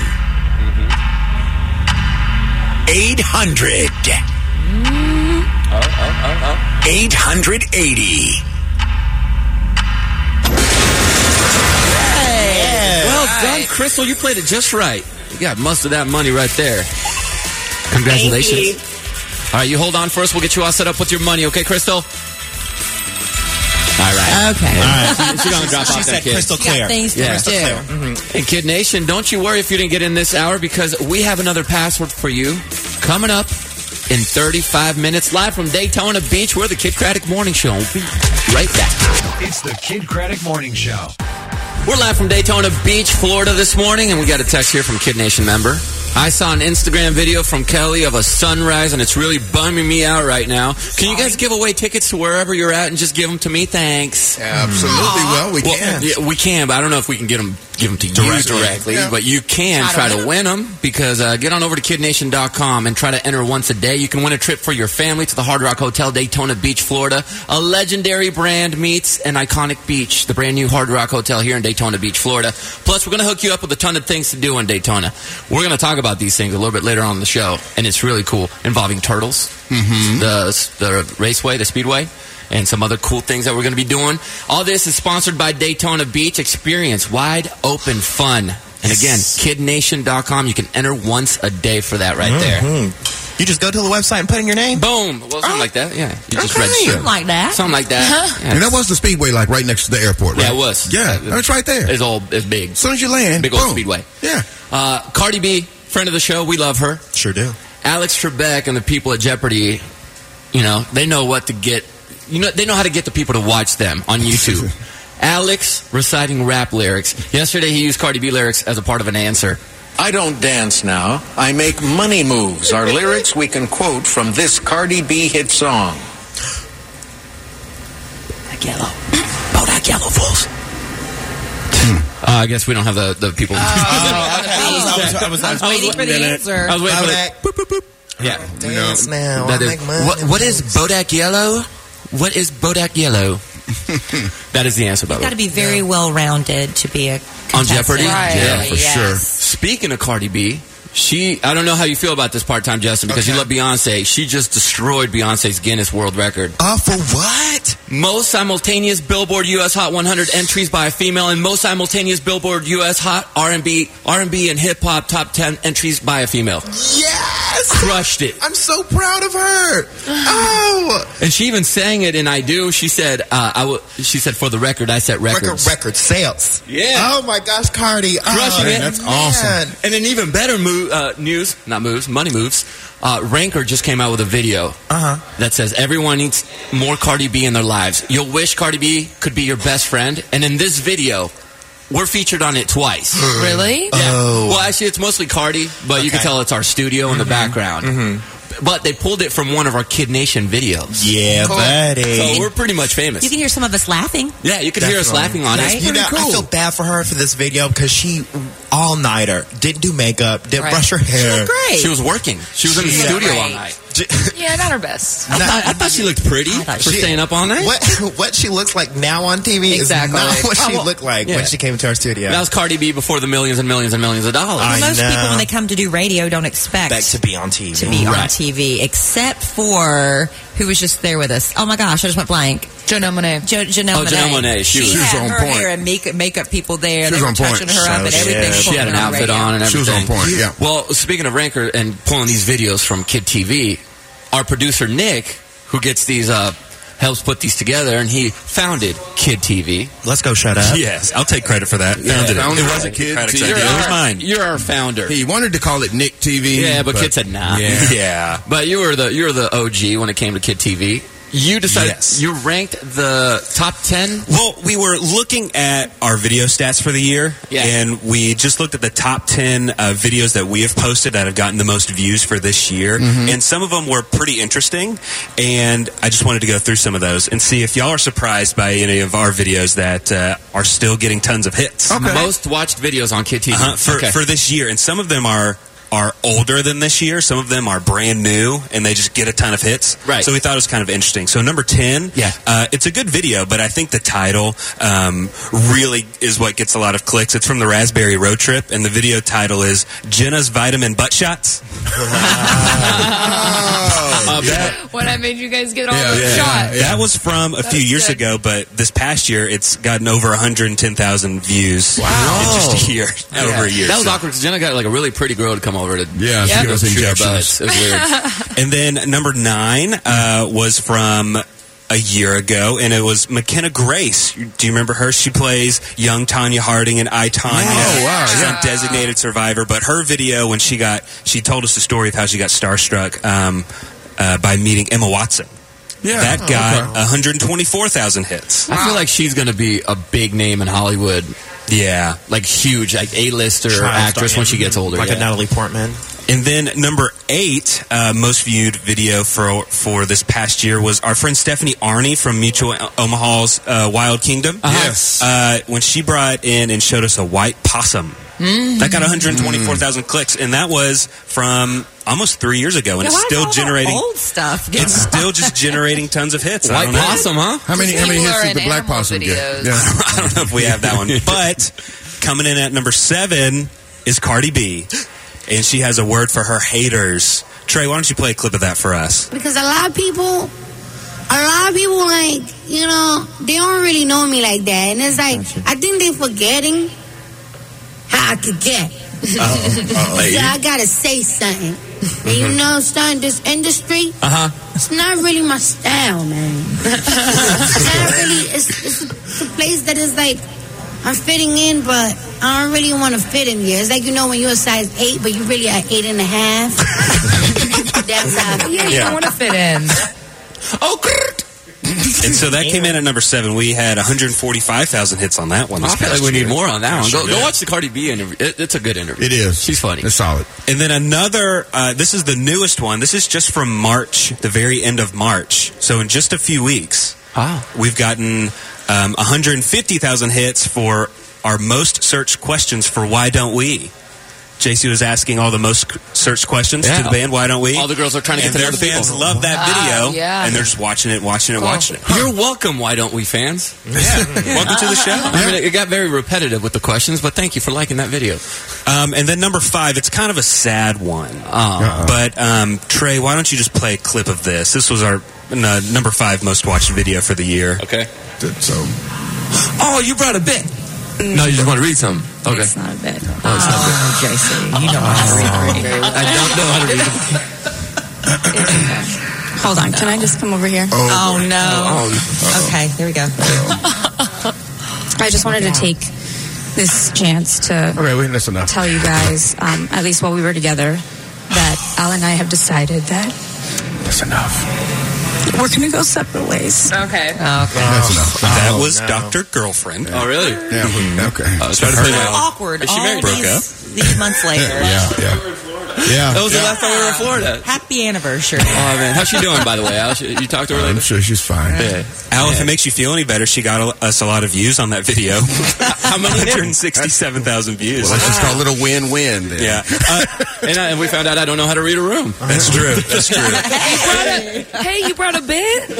eight hundred. Oh, oh, oh, oh. eight hundred eighty. Well done, Crystal. You played it just right. You got most of that money right there. Congratulations. Thank you. All right, you hold on first. We'll get you all set up with your money, okay, Crystal? All right. Okay. All right. She's going to drop She off said that kid. crystal You got clear. things to Yeah. do. Mm-hmm. And Kid Nation, don't you worry if you didn't get in this hour because we have another password for you coming up in thirty-five minutes live from Daytona Beach. We're the Kid Craddock Morning Show. We'll be right back. It's the Kid Craddock Morning Show. We're live from Daytona Beach, Florida this morning, and we got a text here from Kid Nation member. I saw an Instagram video from Kelly of a sunrise, and it's really bumming me out right now. Can you guys give away tickets to wherever you're at and just give them to me? Thanks. Absolutely. Well, we Well, can. yeah, we can, but I don't know if we can get them, give them to Directly. you directly. Yeah. But you can Try to try win to win them because uh, get on over to kid nation dot com and try to enter once a day. You can win a trip for your family to the Hard Rock Hotel, Daytona Beach, Florida. A legendary brand meets an iconic beach, the brand new Hard Rock Hotel here in Daytona Beach, Florida. Plus, we're going to hook you up with a ton of things to do in Daytona. We're going to talk about these things a little bit later on in the show, and it's really cool, involving turtles, Mm-hmm. the the raceway, the speedway, and some other cool things that we're going to be doing. All this is sponsored by Daytona Beach. Experience wide open fun. And again, kid nation dot com. You can enter once a day for that right there. Mhm. You just go to the website and put in your name? Boom. Well, something Oh. like that. Yeah. You just Okay. register. Something like that. Something like that. Yeah, And that was the Speedway, like right next to the airport, right? Yeah, it was. Yeah, it's right there. It's all it's big. As soon as you land, Big old boom. speedway. Yeah. Uh, Cardi B, friend of the show. We love her. Sure do. Alex Trebek and the people at Jeopardy, you know, they know what to get. You know, they know how to get the people to watch them on YouTube. Alex reciting rap lyrics. Yesterday, he used Cardi B lyrics as a part of an answer. I don't dance now. I make money moves. Our lyrics we can quote from this Cardi B hit song. Bodak yellow. Bodak yellow, fools. Uh, I guess we don't have the, the people. I was, I was, I was, Waiting for the answer. I was waiting for the, Bodak. Boop, boop, boop. yeah. Dance now. That I is, make money what, what is moves. Bodak Yellow? What is Bodak Yellow? That is the answer, by the Got way. to be very well rounded to be a On contestant. Jeopardy? Right. Yeah, for Yes. sure. Speaking of Cardi B, she, I don't know how you feel about this part-time, Justin, because Okay. you love Beyonce. She just destroyed Beyonce's Guinness World Record. Uh, for what? Most simultaneous Billboard U S Hot one hundred entries by a female, and most simultaneous Billboard U S Hot R and B, R and B and hip hop top ten entries by a female. Yes! Crushed it. I'm so proud of her. Oh! And she even sang it in I Do. She said, uh, I w- she said, for the record, I set records. Record, record sales. Yeah. Oh my gosh, Cardi. Crushing oh, it. That's man. awesome. And then even better move, uh, news, not moves, money moves. Uh, Ranker just came out with a video Uh-huh. that says everyone needs more Cardi B in their lives. You'll wish Cardi B could be your best friend. And in this video, we're featured on it twice. Really? Yeah. Oh. Well, actually, it's mostly Cardi, but you can Okay. tell it's our studio in the background. But they pulled it from one of our Kid Nation videos. Yeah, buddy. So we're pretty much famous. You can hear some of us laughing. Yeah, you can hear us laughing on it. Right? It's You pretty know, I cool. feel bad for her for this video because she all nighter didn't do makeup, didn't Right. brush her hair. Great. She was working. She was in the Yeah. studio all Right. night. Yeah, not her best. I thought, I thought she looked pretty thought for she- staying up all night. What what she looks like now on T V Exactly. is not what she Oh, well, looked like yeah. when she came to our studio. That was Cardi B before the millions and millions and millions of dollars. I Most know. people, when they come to do radio, don't expect Back to be on T V. to be on Right. T V, except for who was just there with us. Oh my gosh, I just went blank. Janelle Monáe. Jo- Janelle Oh, Monáe. Janelle Monáe. She was- She was had on her point. hair and makeup, makeup people there. She they was were on point. touching her up and So everything. she She had an on outfit radio. on and She was everything. on point, yeah. Well, speaking of Ranker and pulling these videos from Kid T V, our producer Nick, who gets these, uh, helps put these together, and he founded Kid T V. Let's go shut up. Yes, I'll take credit for that. Yeah, Founded it. founded It it. wasn't Kid Craddock's T V. idea. It was our, mine. You're our founder. He wanted to call it Nick T V. Yeah, but, Kid said nah. Yeah. Yeah. But you were the you're the O G when it came to Kid T V. You decided Yes. you ranked the top ten. Well, we were looking at our video stats for the year, Yeah. and we just looked at the top ten uh, videos that we have posted that have gotten the most views for this year, and some of them were pretty interesting, and I just wanted to go through some of those and see if y'all are surprised by any of our videos that uh, are still getting tons of hits. Most watched videos on Kid T V Uh-huh, for, Okay. for this year, and some of them are are older than this year. Some of them are brand new, and they just get a ton of hits. Right. So we thought it was kind of interesting. So number ten, Yeah. uh, it's a good video, but I think the title um, really is what gets a lot of clicks. It's from the Raspberry Road Trip, and the video title is Jenna's Vitamin Butt Shots. Uh, That when I made you guys get all Yeah, those yeah. shots. That was from a That's few years good. ago, but this past year it's gotten over one hundred ten thousand views Wow. in just a year, Yeah. over a year. That was so. awkward because Jenna got like a really pretty girl to come over to Yeah, she give gave us shoot our injections. butts. It was weird. And then number nine uh, was from a year ago, and it was McKenna Grace. Do you remember her? She plays young Tanya Harding in I, Tonya. Oh, wow, She's yeah. on Designated Survivor. But her video, when she got, she told us the story of how she got starstruck um, uh, by meeting Emma Watson. Yeah. That Oh, got okay. one hundred twenty-four thousand hits. I feel like she's going to be a big name in Hollywood. Yeah. Like huge, like A-lister Child actress star, when she gets older. like yeah. a Natalie Portman. And then number eight, uh, most viewed video for for this past year was our friend Stephanie Arney from Mutual Omaha's uh, Wild Kingdom. Uh-huh. Yes. Uh, when she brought in and showed us a white possum, Mm. that got one hundred twenty-four thousand clicks, and that was from almost three years ago, and Yeah, it's why is still all that generating. old stuff. It's still just generating tons of hits. I White don't know. possum, huh? How many, how many People hits are did the in black animal possum get? videos. Yeah. I don't know if we have that one, but coming in at number seven is Cardi B, and she has a word for her haters. Trey, why don't you play a clip of that for us? Because a lot of people, a lot of people, like, you know, they don't really know me like that. And it's like, I think they forgetting how I could get. So I gotta say something. And you know, starting this industry, Uh-huh. it's not really my style, man. It's not really, it's, it's, a, it's a place that is like, I'm fitting in, but I don't really want to fit in here. It's like, you know, when you're a size eight, but you really are eight and a half. That's how. Yeah, you don't want to fit in. Oh, grrrt. And so that came in at number seven. We had one hundred forty-five thousand hits on that one. I this feel like past we need year. more on that Yeah, one. sure Go, go did. watch the Cardi B interview. It, it's a good interview. It is. She's funny. It's solid. And then another, uh, this is the newest one. This is just from March, the very end of March. So in just a few weeks, Wow. we've gotten um, one hundred fifty thousand hits for our most searched questions for Why Don't We? J C was asking all the most searched questions Yeah. to the band Why Don't We? All the girls are trying to and get to their know the fans people. love that Wow, video, yeah. and they're just watching it, watching it, watching it. You're welcome, Why Don't We fans? Yeah. Welcome to the show. I mean, it got very repetitive with the questions, but thank you for liking that video. Um, and then number five, it's kind of a sad one. Oh. But um, Trey, why don't you just play a clip of this? This was our uh, number five most watched video for the year. Okay. So, Oh, you brought a bit. No, you just want to read something. Okay. It's not a bit. Oh, it's not Oh, J C, you know how to read very well. I don't know how to read them. Hold on, can I just come over here? Oh, no. Oh. Okay, there we go. I just wanted to take this chance to okay, wait, that's enough. tell you guys, um, at least while we were together, that Al and I have decided that That's enough. we're going to go separate ways. Okay. Okay. That's enough. That Oh, was no. Doctor Girlfriend. Oh, really? Yeah, okay. I was trying to play So that. awkward. Is she all married? Broke these, these months later. Yeah, yeah. Yeah. That was the yeah. last time we were in Florida. Happy anniversary. Oh, man. How's she doing, by the way, Al? She- You talked to her I'm later? sure she's fine. Yeah. Al, if it makes you feel any better, she got a, us a lot of views on that video. How many? one hundred sixty-seven thousand views. Well, let's just call it a win-win then. Yeah. Uh, And, I, and we found out I don't know how to read a room. that's true. That's true. Hey, you brought a bit?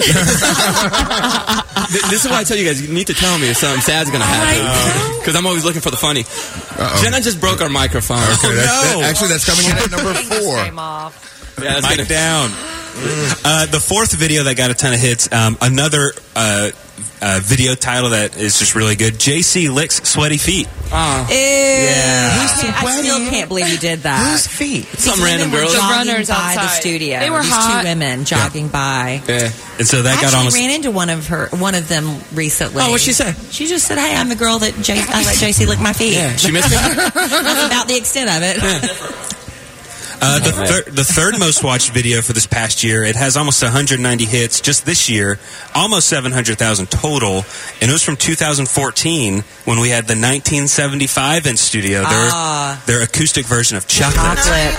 Th- This is why I tell you guys, you need to tell me if something sad's going to happen. Because I'm always looking for the funny. Uh-oh. Jenna just broke our microphone. Okay, that's, no. that, actually, that's coming in at number four. Came off. Yeah, that's Mic gonna- down. Uh, the fourth video that got a ton of hits, um, another uh, uh, video title that is just really good. J C licks sweaty feet. Oh. Ew. Yeah. I still can't believe you did that. Whose feet? Some These random women were girls. The jogging runners by outside. the studio. They were These hot. two women jogging by. Yeah. And so that I got actually almost. ran into one of her, one of them recently. Oh, what'd she say? She just said, "Hey, I'm the girl that J- I let J C lick my feet." Yeah, she missed me. That's about the extent of it. Uh, the, thir- the third most watched video for this past year, it has almost one hundred ninety hits just this year, almost seven hundred thousand total, and it was from two thousand fourteen when we had the nineteen seventy-five in studio. Their, Ah. their acoustic version of Chocolate. Chocolate.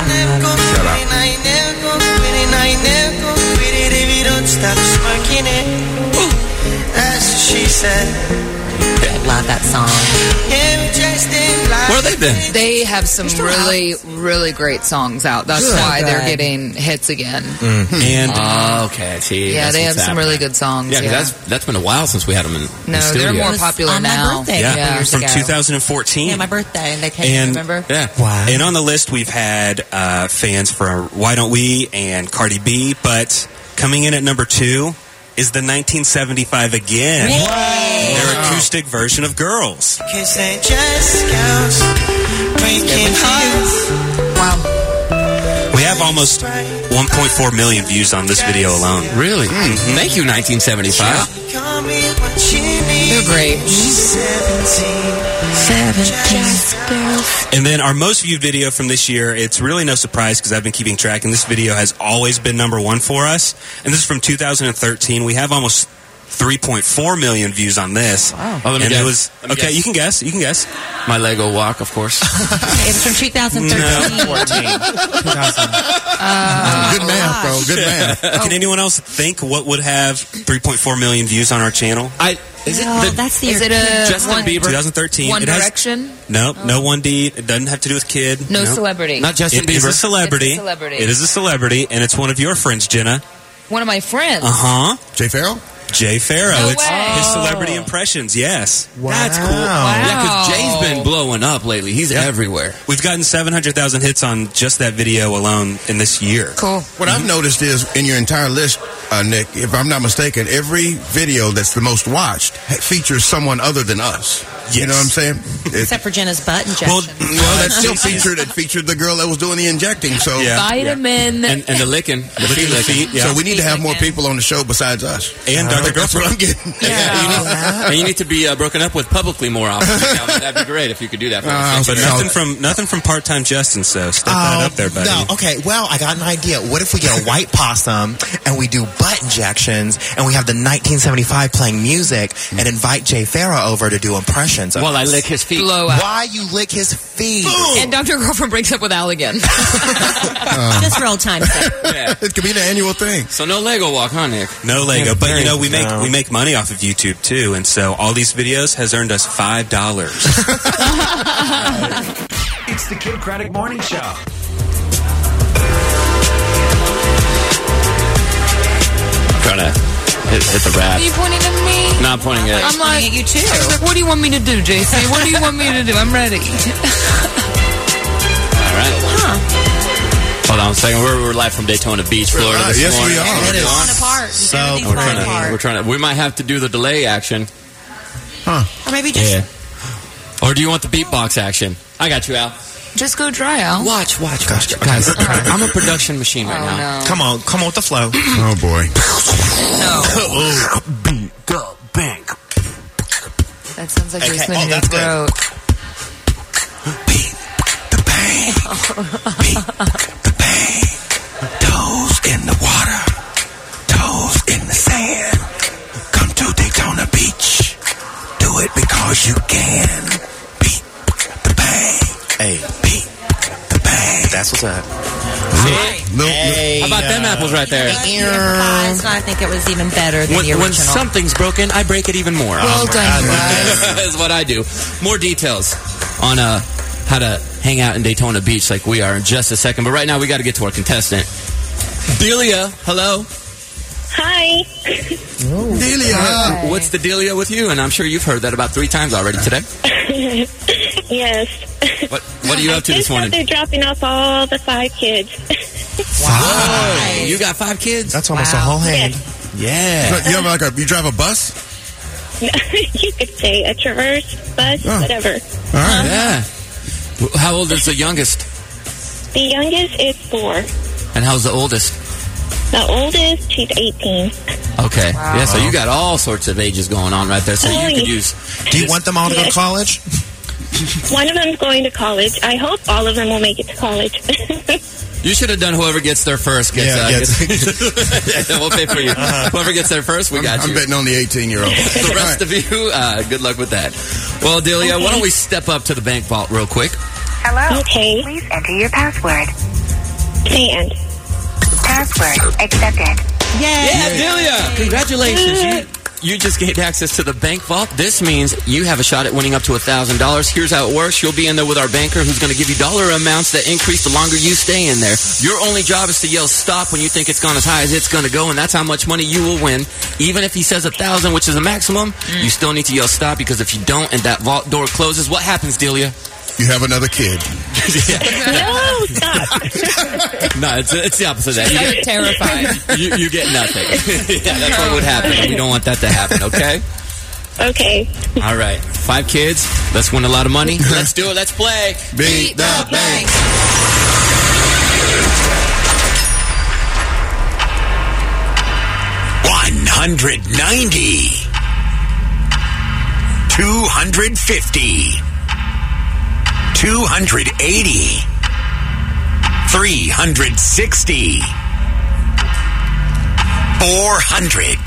She said, I love that song. Where have they been? They have some really, really great songs out. That's Good. why they're Good. getting hits again. And Oh, okay. I see. Yeah, That's they have what's some happening. really good songs. Yeah, Yeah, 'cause that's that's been a while since we had them in, in no, studio. they're more It was popular on my now. birthday yeah, a few years from ago. two thousand fourteen. Yeah, my birthday, and they came. And- remember? Yeah. Wow. And on the list, we've had uh, fans for Why Don't We and Cardi B, but Coming in at number two is the nineteen seventy-five again. Their acoustic version of Girls. Kiss ain't just girls. Breaking hearts. Wow. We have almost one point four million views on this video alone. Really? Mm-hmm. Thank you, nineteen seventy-five. Call me what you need. They're great. Seventeen. And then our most viewed video from this year, it's really no surprise because I've been keeping track, and this video has always been number one for us. And this is from two thousand thirteen. We have almost three point four million views on this. Wow. Oh, let me and guess. it was Let me okay. guess. You can guess. You can guess. My Lego walk, of course. It was from two thousand thirteen. Uh, Good math, bro. Good math. Can anyone else think what would have three point four million views on our channel? I is it No, the, that's the Is it a Justin one, Bieber? twenty thirteen. One it has, Direction? No, no one D. It doesn't have to do with kid. No Nope. celebrity. Not Justin It is Bieber. a celebrity. It's a celebrity. It is a celebrity, and it's one of your friends, Jenna. One of my friends. Uh huh. Jay Farrell? Jay Farrow. No it's way. his celebrity impressions. Yes. That's cool. Wow. Yeah, because Jay's been blowing up lately. He's everywhere. We've gotten seven hundred thousand hits on just that video alone in this year. Cool. What I've noticed is in your entire list, uh, Nick, if I'm not mistaken, every video that's the most watched ha- features someone other than us. You know what I'm saying? It, Except for Jenna's butt injection. well, well, that still featured it featured the girl that was doing the injecting. So Yeah. Vitamin. And, and the licking. The feet licking. Yeah. So we need to have more Feet people on the show besides us. And Doctor That's what I'm getting. And you need to be uh, broken up with publicly more often. Yeah, that'd be great if you could do that for Uh, us. But nothing from nothing from part time Justin. So step that up there, buddy. No, okay. Well, I got an idea. What if we get a white possum and we do butt injections and we have the nineteen seventy-five playing music and invite Jay Farrow over to do impressions of Well, I us? lick his feet. Blow out. Why you lick his feet? And Doctor Girlfriend breaks up with Al again. Just for old time's sake. Yeah. It could be the annual thing. So no Lego walk, huh, Nick? No Lego, but you know we make No. we make money off of YouTube too, and so all these videos has earned us five dollars. It's the Kid Craddock Morning Show. Trying to hit, hit the rap. Are you pointing at me? Not pointing at. I'm like, at you too. I was like, what do you want me to do, J C? What do you want me to do? I'm ready. All right. Hold on a second. We're, we're live from Daytona Beach, Florida. Uh, This yes, we morning. are. It is Falling apart. so Everything's We're falling trying, to, apart. we're trying to. We might have to do the delay action. Or maybe just Or do you want the beatbox action? I got you, Al. Just go dry, Al. Watch, watch, watch, guys. I'm a production machine right Oh, now. no. Come on, come on with the flow. Oh boy. No. Beat the bank. That sounds like you're Okay. listening Oh, to your that's good. throat. Beat the bank. Beat the bank. Toes in the water. Toes in the sand. Come to Daytona Beach. Do it because you can. Beat the bank. Hey, Beat the bank. that's what's up. No, How about them apples right there? pies, and I think it was even better than When, the when original. something's broken, I break it even more. Well done, guys. That's what I do. More details on uh, how to hang out in Daytona Beach like we are in just a second. But right now, we got to get to our contestant. Delia, hello. Hi. Delia. What's the dealio with you? And I'm sure you've heard that about three times already today. Yes. What What are you up to this morning? They're dropping off all the five kids. Wow. You got five kids? That's almost a whole hand. Yeah. You have like a you drive a bus? You could say a Traverse bus, Oh. whatever. All right. Yeah. How old is the youngest? The youngest is four. And how's the oldest? The oldest, she's eighteen. Okay. Yeah, so you got all sorts of ages going on right there. So you could use. Do you want them all to go to college? One of them's going to college. I hope all of them will make it to college. You should have done whoever gets there first gets. Yeah, uh, gets- gets we'll pay for you. Whoever gets there first, we got I'm you. betting on the eighteen-year-old. The rest of you, uh, good luck with that. Well, Delia, why don't we step up to the bank vault real quick? Hello. Okay. Please enter your password. Sand. Password accepted. Yeah, Delia! Congratulations. You, you just gained access to the bank vault. This means you have a shot at winning up to one thousand dollars. Here's how it works. You'll be in there with our banker who's going to give you dollar amounts that increase the longer you stay in there. Your only job is to yell stop when you think it's gone as high as it's going to go, and that's how much money you will win. Even if he says one thousand, which is a maximum, you still need to yell stop, because if you don't and that vault door closes, what happens, Delia? You have another kid. No, stop. No, it's, it's the opposite of that. You get, terrified. you, you get nothing. Yeah, that's what would happen. We don't want that to happen, okay? Okay. All right. Five kids. Let's win a lot of money. Let's do it. Let's play. Beat the bank. one hundred ninety. two hundred fifty. two hundred eighty. three hundred sixty. four hundred.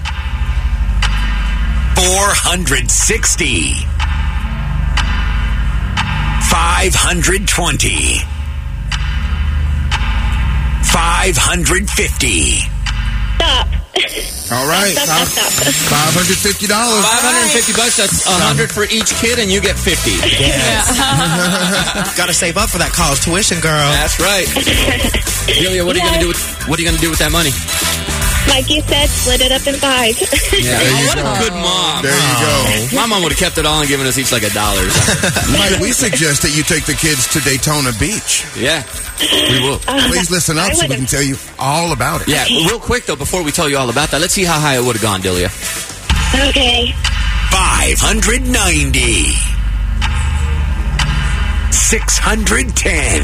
four hundred sixty. five hundred twenty. five hundred fifty. Stop. All right. Stop, stop, stop. five hundred fifty dollars. five hundred fifty bucks. That's one hundred for each kid, and you get fifty. Got to save up for that college tuition, girl. That's right. Delia, what are you Yes. gonna do with what are you gonna do with that money? Like you said, split it up in five. Yeah, There you what go. a good mom. There you go. My mom would have kept it all and given us each like a dollar or something. Mike, we suggest that you take the kids to Daytona Beach. Yeah, we will. Please listen up I so we would've- can tell you all about it. Yeah, real quick though, before we tell you all about that, let's see how high it would have gone, Delia. Okay. five hundred ninety. six hundred ten.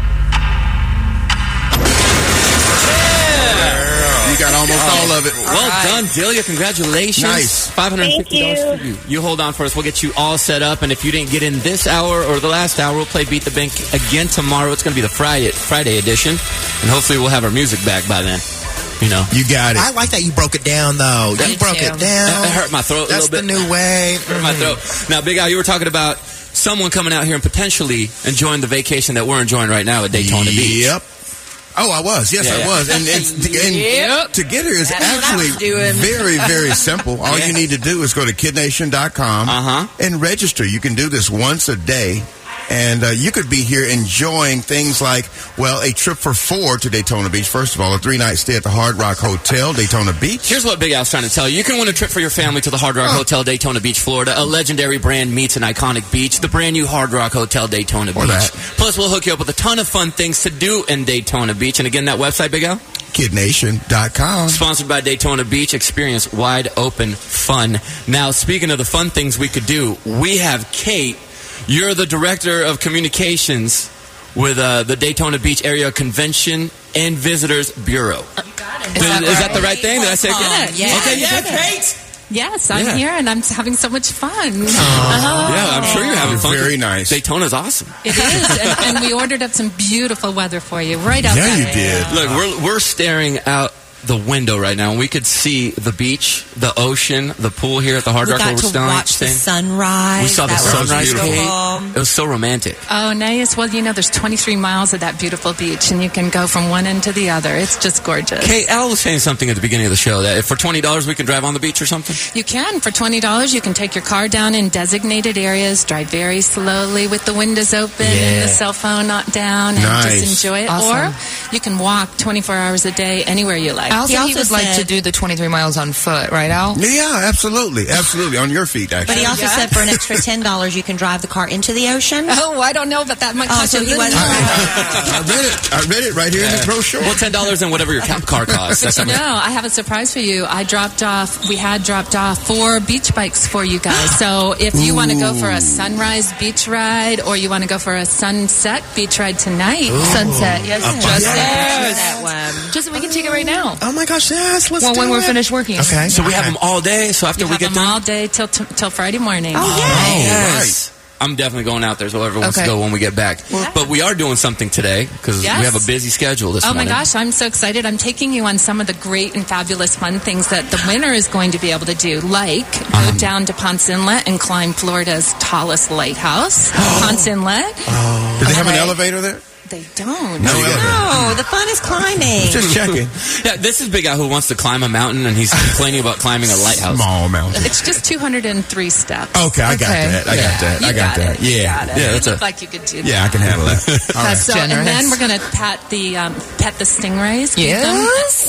You got almost all of it. Well done, Delia. Congratulations. Nice. five hundred fifty dollars Thank for you. You hold on for us. We'll get you all set up. And if you didn't get in this hour or the last hour, we'll play Beat the Bank again tomorrow. It's going to be the Friday Friday edition. And hopefully we'll have our music back by then. You know. You got it. I like that you broke it down, though. You Me broke too. it down. It hurt my throat That's a little the bit. new way. Hurt my throat. Now, Big Al, you were talking about someone coming out here and potentially enjoying the vacation that we're enjoying right now at Daytona Beach. Yep. Oh, I was. Yes, Yeah, I yeah. was. And, and, and Yep. to get here is That's what I actually was doing. very, very simple. All Yeah. you need to do is go to kid nation dot com Uh-huh. and register. You can do this once a day. And uh, you could be here enjoying things like, well, a trip for four to Daytona Beach. First of all, a three-night stay at the Hard Rock Hotel, Daytona Beach. Here's what Big Al's trying to tell you. You can win a trip for your family to the Hard Rock Hotel, Daytona Beach, Florida. A legendary brand meets an iconic beach. The brand new Hard Rock Hotel, Daytona Or Beach. that. Plus, we'll hook you up with a ton of fun things to do in Daytona Beach. And again, that website, Big Al? kid nation dot com. Sponsored by Daytona Beach. Experience wide open fun. Now, speaking of the fun things we could do, we have Kate. You're the director of communications with uh, the Daytona Beach Area Convention and Visitors Bureau. Is Is, that is that right? the right thing? Did I say it good? Good. Yeah. Okay, yeah, You did it. Kate. Yes, I'm Yeah. here and I'm having so much fun. Yeah, I'm sure you're having You're fun. very nice. Daytona's awesome. It is, and, and we ordered up some beautiful weather for you right outside. Yeah, you did. Look, we're we're staring out the window right now, and we could see the beach, the ocean, the pool here at the Hard We Rock where got we're to staying. watch the sunrise. We saw the That was sunrise, beautiful. Kate. It was so romantic. Oh, nice. Well, you know, there's twenty-three miles of that beautiful beach, and you can go from one end to the other. It's just gorgeous. Kate, Al was saying something at the beginning of the show that if for twenty dollars we can drive on the beach or something. You can. For twenty dollars, you can take your car down in designated areas, drive very slowly with the windows open and the cell phone not down, and Nice. just enjoy it. Awesome. Or you can walk twenty-four hours a day anywhere you like. Al He said he also would like said- to do the twenty-three miles on foot, right, Al? Yeah, absolutely. Absolutely. On your feet, actually. But he also said for an extra ten dollars, you can drive the car into the ocean. Oh, I don't know about that. Might Oh, cost so you a he little wasn't- more. I read it. I read it right here in the brochure. Well, ten dollars and whatever your ca- car costs. That's No, not much. I have a surprise for you. I dropped off, we had dropped off four beach bikes for you guys. So if you want to go for a sunrise beach ride or you want to go for a sunset beach ride tonight. Sunset, yes. Yes. Just That one. Just we can take it right now. Oh my gosh, yes, let's Well, do when we're it. finished working. Okay. So we have them all day. So after You we have get them done, all day till t- till Friday morning. Oh, yeah. yes. I'm definitely going out there, so whoever wants Okay. to go when we get back. But we are doing something today because Yes. we have a busy schedule this Oh morning. my gosh, I'm so excited. I'm taking you on some of the great and fabulous fun things that the winner is going to be able to do, like go Um. down to Ponce Inlet and climb Florida's tallest lighthouse, Ponce Inlet. Do they have an Okay. elevator there? They don't. No elevator. No, the fun is climbing. Just checking. Yeah, this is Big Guy who wants to climb a mountain, and he's complaining about climbing a lighthouse. Small mountain. It's just two hundred three steps. Okay, I got Okay. that. I got that. You I got, got that. it. You Yeah. got it. Yeah, You that's look a- like you could do that. Yeah, I can handle that. All right. So, Generous. and then we're going to pat the um, pet the stingrays. feed them Yes.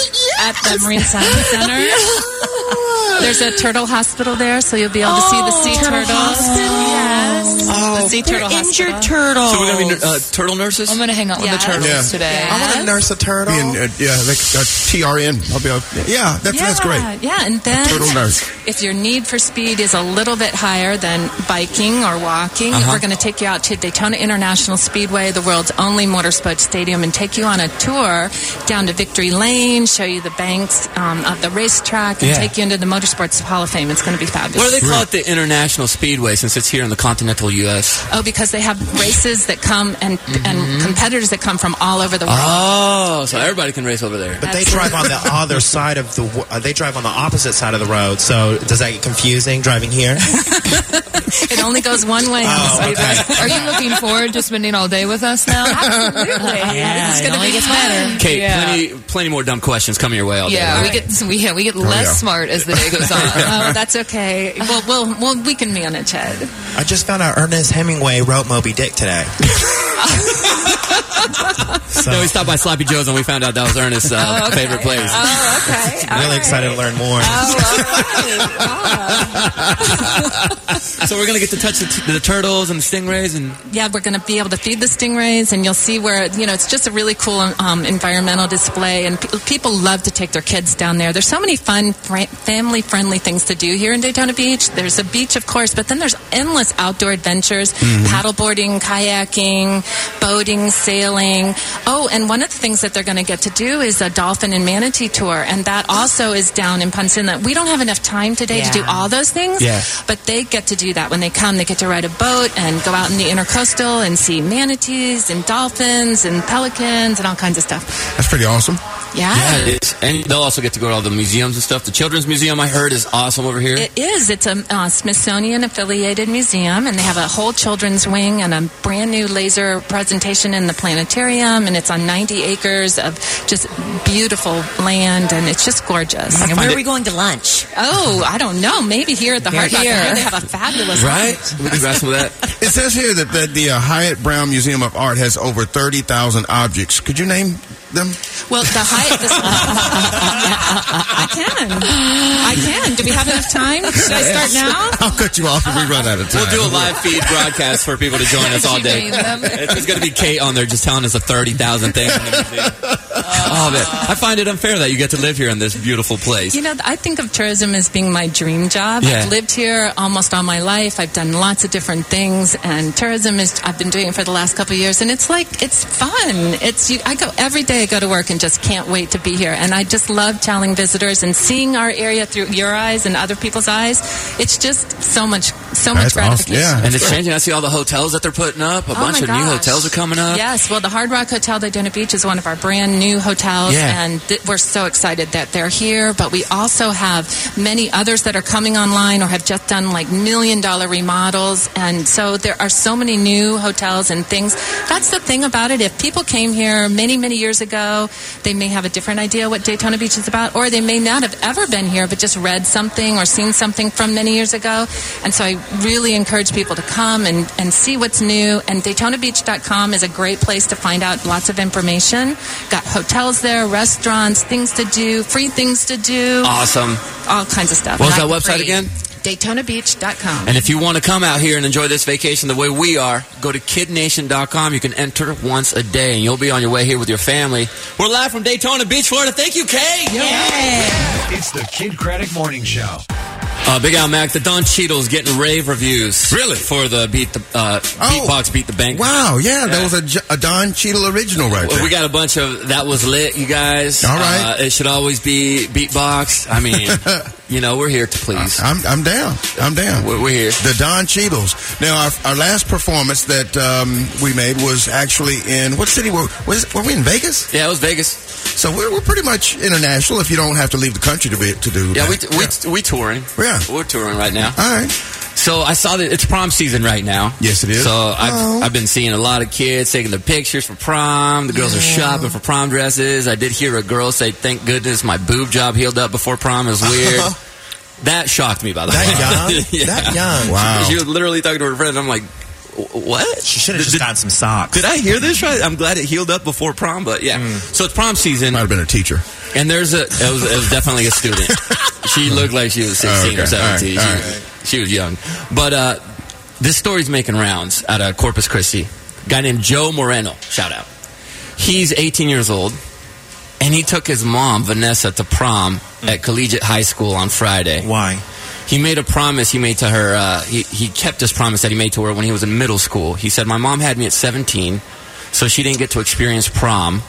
at the Marine Science Center. There's a turtle hospital there, so you'll be able to see the sea turtle turtles. hospital. Yes. the sea They're turtle injured hospital. turtles. So we're going to be uh, turtle nurses? I'm going to hang out Yes. with the turtles Yeah. today. Yeah. I want to nurse a turtle. Being, uh, yeah, like uh, T R N. I'll be able, yeah, that's yeah, that's great. Yeah, and then Turtle nurse. if your need for speed is a little bit higher than biking or walking, Uh-huh. we're going to take you out to Daytona International Speedway, the world's only motorsport stadium, and take you on a tour down to Victory Lane, show you the banks um, of the racetrack, and Yeah. take you into the Motorsports Hall of Fame. It's going to be fabulous. What do they call it, the International Speedway, since it's here in the continental U S? Oh, because they have races that come and and competitors that come from all over the world. Oh, so everybody can race over there. But they drive on the other side of the. wo- Uh, they drive on the opposite side of the road. So does that get confusing driving here? It only goes one way. on the Oh, speedway. okay. Are you looking forward to spending all day with us now? Absolutely. Yeah, It's it going to only be gets fun. better. Kate, Yeah. plenty, plenty more dumb questions coming your way all day. Yeah, right? we get we, yeah, we get less yeah. smart as the day goes on. Oh, that's okay. Well, we'll, we'll we can manage it. I just found out Ernest Hemingway wrote Moby Dick today. No, we stopped by Sloppy Joe's and we found out that was Ernest's uh, Oh, okay. favorite place. Oh, okay. All Really right. excited to learn more. So we're going to get to touch the, t- the turtles and the stingrays and... Yeah, we're going to be able to feed the stingrays, and you'll see where, you know, it's just a really cool um, environmental display, and pe- people love to take their kids down there. There's so many fun, fr- family-friendly things to do here in Daytona Beach. There's a beach, of course, but then there's endless outdoor adventures, paddleboarding, kayaking, boating, sailing. Oh, and one of the things that they're going to get to do is a dolphin and manatee tour, and that also is down in Ponce Inlet. We don't have enough time today to do Yeah. all those things, Yeah. but they get to do that when they come. They get to ride a boat and go out in the intercoastal and see manatees and dolphins and pelicans and all kinds of stuff. That's pretty awesome. Yeah. Yeah, it is. And they'll also get to go to all the museums and stuff. The Children's Museum, I heard, is awesome over here. It is. It's a uh, Smithsonian-affiliated museum, and they have a whole children's wing and a brand new laser presentation in the planetarium, and it's on ninety acres of just beautiful land, and it's just gorgeous. And where are we going to lunch? Oh, I don't know. Maybe here at the Here, Hard Rock. here. I hear they have a fabulous Right? We can grab some of that. It says here that, that the uh, Hyatt Brown Museum of Art has over thirty thousand objects. Could you name them? Well, the Hyatt. This, I can. I can. Do we have enough time? Should I start now? I'll cut you off if we run out of time. We'll do a live feed broadcast for people to join us all day. Name them. It's, it's going to be Kate on there just telling us the thirty thousand things in the museum. Oh, man. I find it unfair that you get to live here in this beautiful place. You know, I think of tourism as being my dream job. Yeah. I've lived here almost all my life. I've done lots of different things, and tourism is. I've been doing it for the last couple of years, and it's like it's fun. It's you, I go every day. I go to work and just can't wait to be here. And I just love telling visitors and seeing our area through your eyes and other people's eyes. It's just so much, so much That's awesome. gratification. Yeah. And it's changing. I see all the hotels that they're putting up. A Oh bunch my of new gosh. hotels are coming up. Yes, well, the Hard Rock Hotel Daytona Beach is one of our brand new hotels, Yeah. and th- we're so excited that they're here. But we also have many others that are coming online or have just done like million dollar remodels, and so there are so many new hotels and things. That's the thing about it. If people came here many, many years ago, they may have a different idea what Daytona Beach is about, or they may not have ever been here but just read something or seen something from many years ago. And so I really encourage people to come and, and see what's new. And Daytona Beach dot com is a great place to find out lots of information. Got hotels there, restaurants, things to do, free things to do, Awesome. all kinds of stuff. What was that Not website free. again? Daytona Beach dot com. And if you want to come out here and enjoy this vacation the way we are, go to Kid Nation dot com. You can enter once a day, and you'll be on your way here with your family. We're live from Daytona Beach, Florida. Thank you, Kay. It's the Kid Craddock Morning Show. Uh, Big Al Mac, the Don Cheadle's getting rave reviews. Really? For the Beat the uh, Beatbox Beat the Bank. Wow, yeah, that was a, J- a Don Cheadle original right Well, there. we got a bunch of that was lit, you guys. All right. Uh, it should always be Beatbox. I mean, you know, we're here to please. I'm, I'm down. I'm down. We're, we're here. The Don Cheadles. Now, our, our last performance that um, we made was actually in what city? Were, was, were we in Vegas? Yeah, it was Vegas. So we're, we're pretty much international if you don't have to leave the country to be to do Yeah, that. we we we touring. Yeah, we're touring right now. All right. So I saw that it's prom season right now. Yes, it is. So I've Oh. I've been seeing a lot of kids taking their pictures for prom. The girls are shopping for prom dresses. I did hear a girl say, "Thank goodness my boob job healed up before prom." It was weird. That shocked me, by the That way. young? Yeah. That young? Wow. She was literally talking to her friend. I'm like, what? She should have just gotten some socks. Did I hear this right? I'm glad it healed up before prom, but yeah. So it's prom season. Might have been a teacher. And there's a, it was, it was definitely a student. She looked like she was sixteen Okay. or seventeen. All right. She, All was, she was young. But, uh, this story's making rounds out of Corpus Christi. A guy named Joe Moreno, shout out. He's eighteen years old, and he took his mom, Vanessa, to prom at Collegiate High School on Friday. Why? He made a promise he made to her. Uh, he, he kept this promise that he made to her when he was in middle school. He said, my mom had me at seventeen, so she didn't get to experience prom.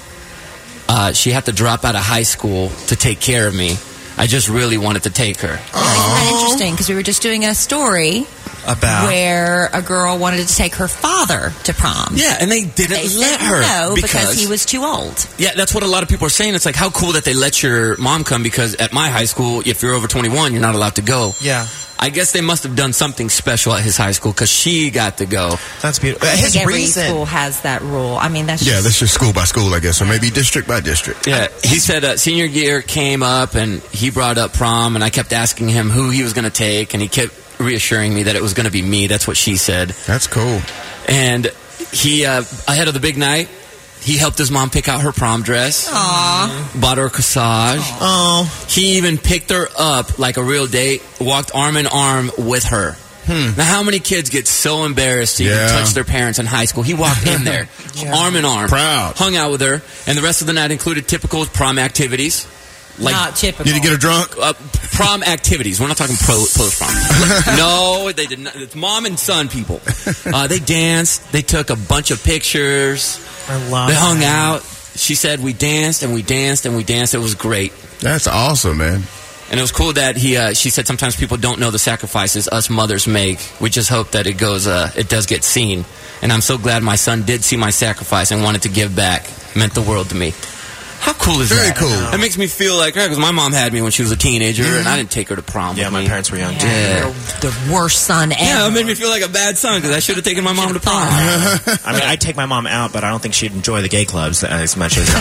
Uh, she had to drop out of high school to take care of me. I just really wanted to take her. Isn't that interesting? Because we were just doing a story about where a girl wanted to take her father to prom. Yeah, and they didn't they let said her. no because he was too old. Yeah, that's what a lot of people are saying. It's like, how cool that they let your mom come, because at my high school, if you're over twenty-one, you're not allowed to go. Yeah. I guess they must have done something special at his high school because she got to go. That's beautiful. I His think every reason. school has that rule. I mean, that's Yeah, just, that's just school by school, I guess, or maybe district by district. Yeah, he said uh, senior year came up and he brought up prom, and I kept asking him who he was going to take, and he kept reassuring me that it was going to be me. That's what she said. That's cool. And he, uh, ahead of the big night, he helped his mom pick out her prom dress. Aww. Bought her a corsage. Oh. He even picked her up like a real date, walked arm in arm with her. Hmm. Now, how many kids get so embarrassed to even Yeah. touch their parents in high school? He walked in there, Yeah. arm in arm, Proud. hung out with her, and the rest of the night included typical prom activities. Like, not typical. Did he get her drunk? Uh, prom activities. We're not talking pro, post prom. No, they did not. It's mom and son people. Uh, they danced. They took a bunch of pictures. I love They hung that. out. She said we danced and we danced and we danced. It was great. That's awesome, man. And it was cool that he. Uh, she said sometimes people don't know the sacrifices us mothers make. We just hope that it goes. Uh, it does get seen. And I'm so glad my son did see my sacrifice and wanted to give back. It meant the world to me. How cool is Very that? cool. That makes me feel like, because my mom had me when she was a teenager, and I didn't take her to prom. Yeah, with my me. parents were young too. Yeah. The worst son ever. Yeah, it made me feel like a bad son because I should have taken my mom to prom. I mean, I'd take my mom out, but I don't think she'd enjoy the gay clubs as much as uh,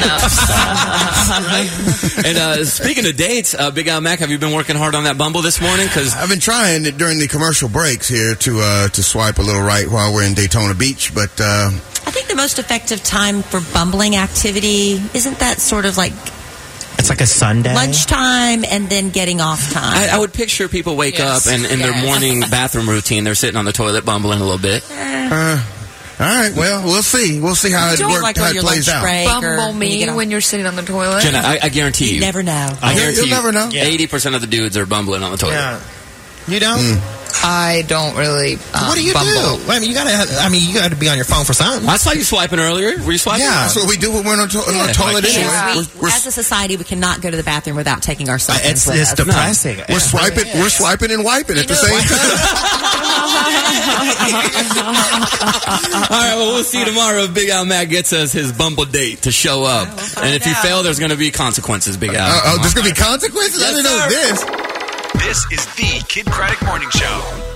I do. And uh, speaking of dates, uh, Big Al Mac, have you been working hard on that Bumble this morning? Because I've been trying it during the commercial breaks here to uh, to swipe a little right while we're in Daytona Beach, but uh, I think the most effective time for bumbling activity, isn't that sort of like It's like a Sunday. lunchtime and then getting off time? I, I would picture people wake Yes. up and in their Yes. morning bathroom routine, they're sitting on the toilet bumbling a little bit. uh, all right, well, we'll see. We'll see how it Don't works, like how on it your plays lunch out. break. Bumble or when you me get off. when you're sitting on the toilet. Jenna, I, I guarantee you. You never know. I You'll- guarantee you'll never know. Yeah. eighty percent of the dudes are bumbling on the toilet. Yeah. You don't? I don't really um, What do you bumble. do? I mean, you gotta. I mean, you gotta be on your phone for something. I saw you swiping earlier. Were you swiping? Yeah. That's what we do when we're on, to- on Yeah. our toilet Like, anyway. Yes, we, We're, we're, as a society, we cannot go to the bathroom without taking our cell Uh, phones It's with it's us. depressing. we're swiping, we're swiping and wiping at the same time. All right, well, we'll see tomorrow if Big Al Mac gets us his Bumble date to show up. And if you out. fail, there's going to be consequences, Big Al. Uh, oh, there's gonna be consequences. I Yes, didn't know sir. this. This is the Kid Craddock Morning Show.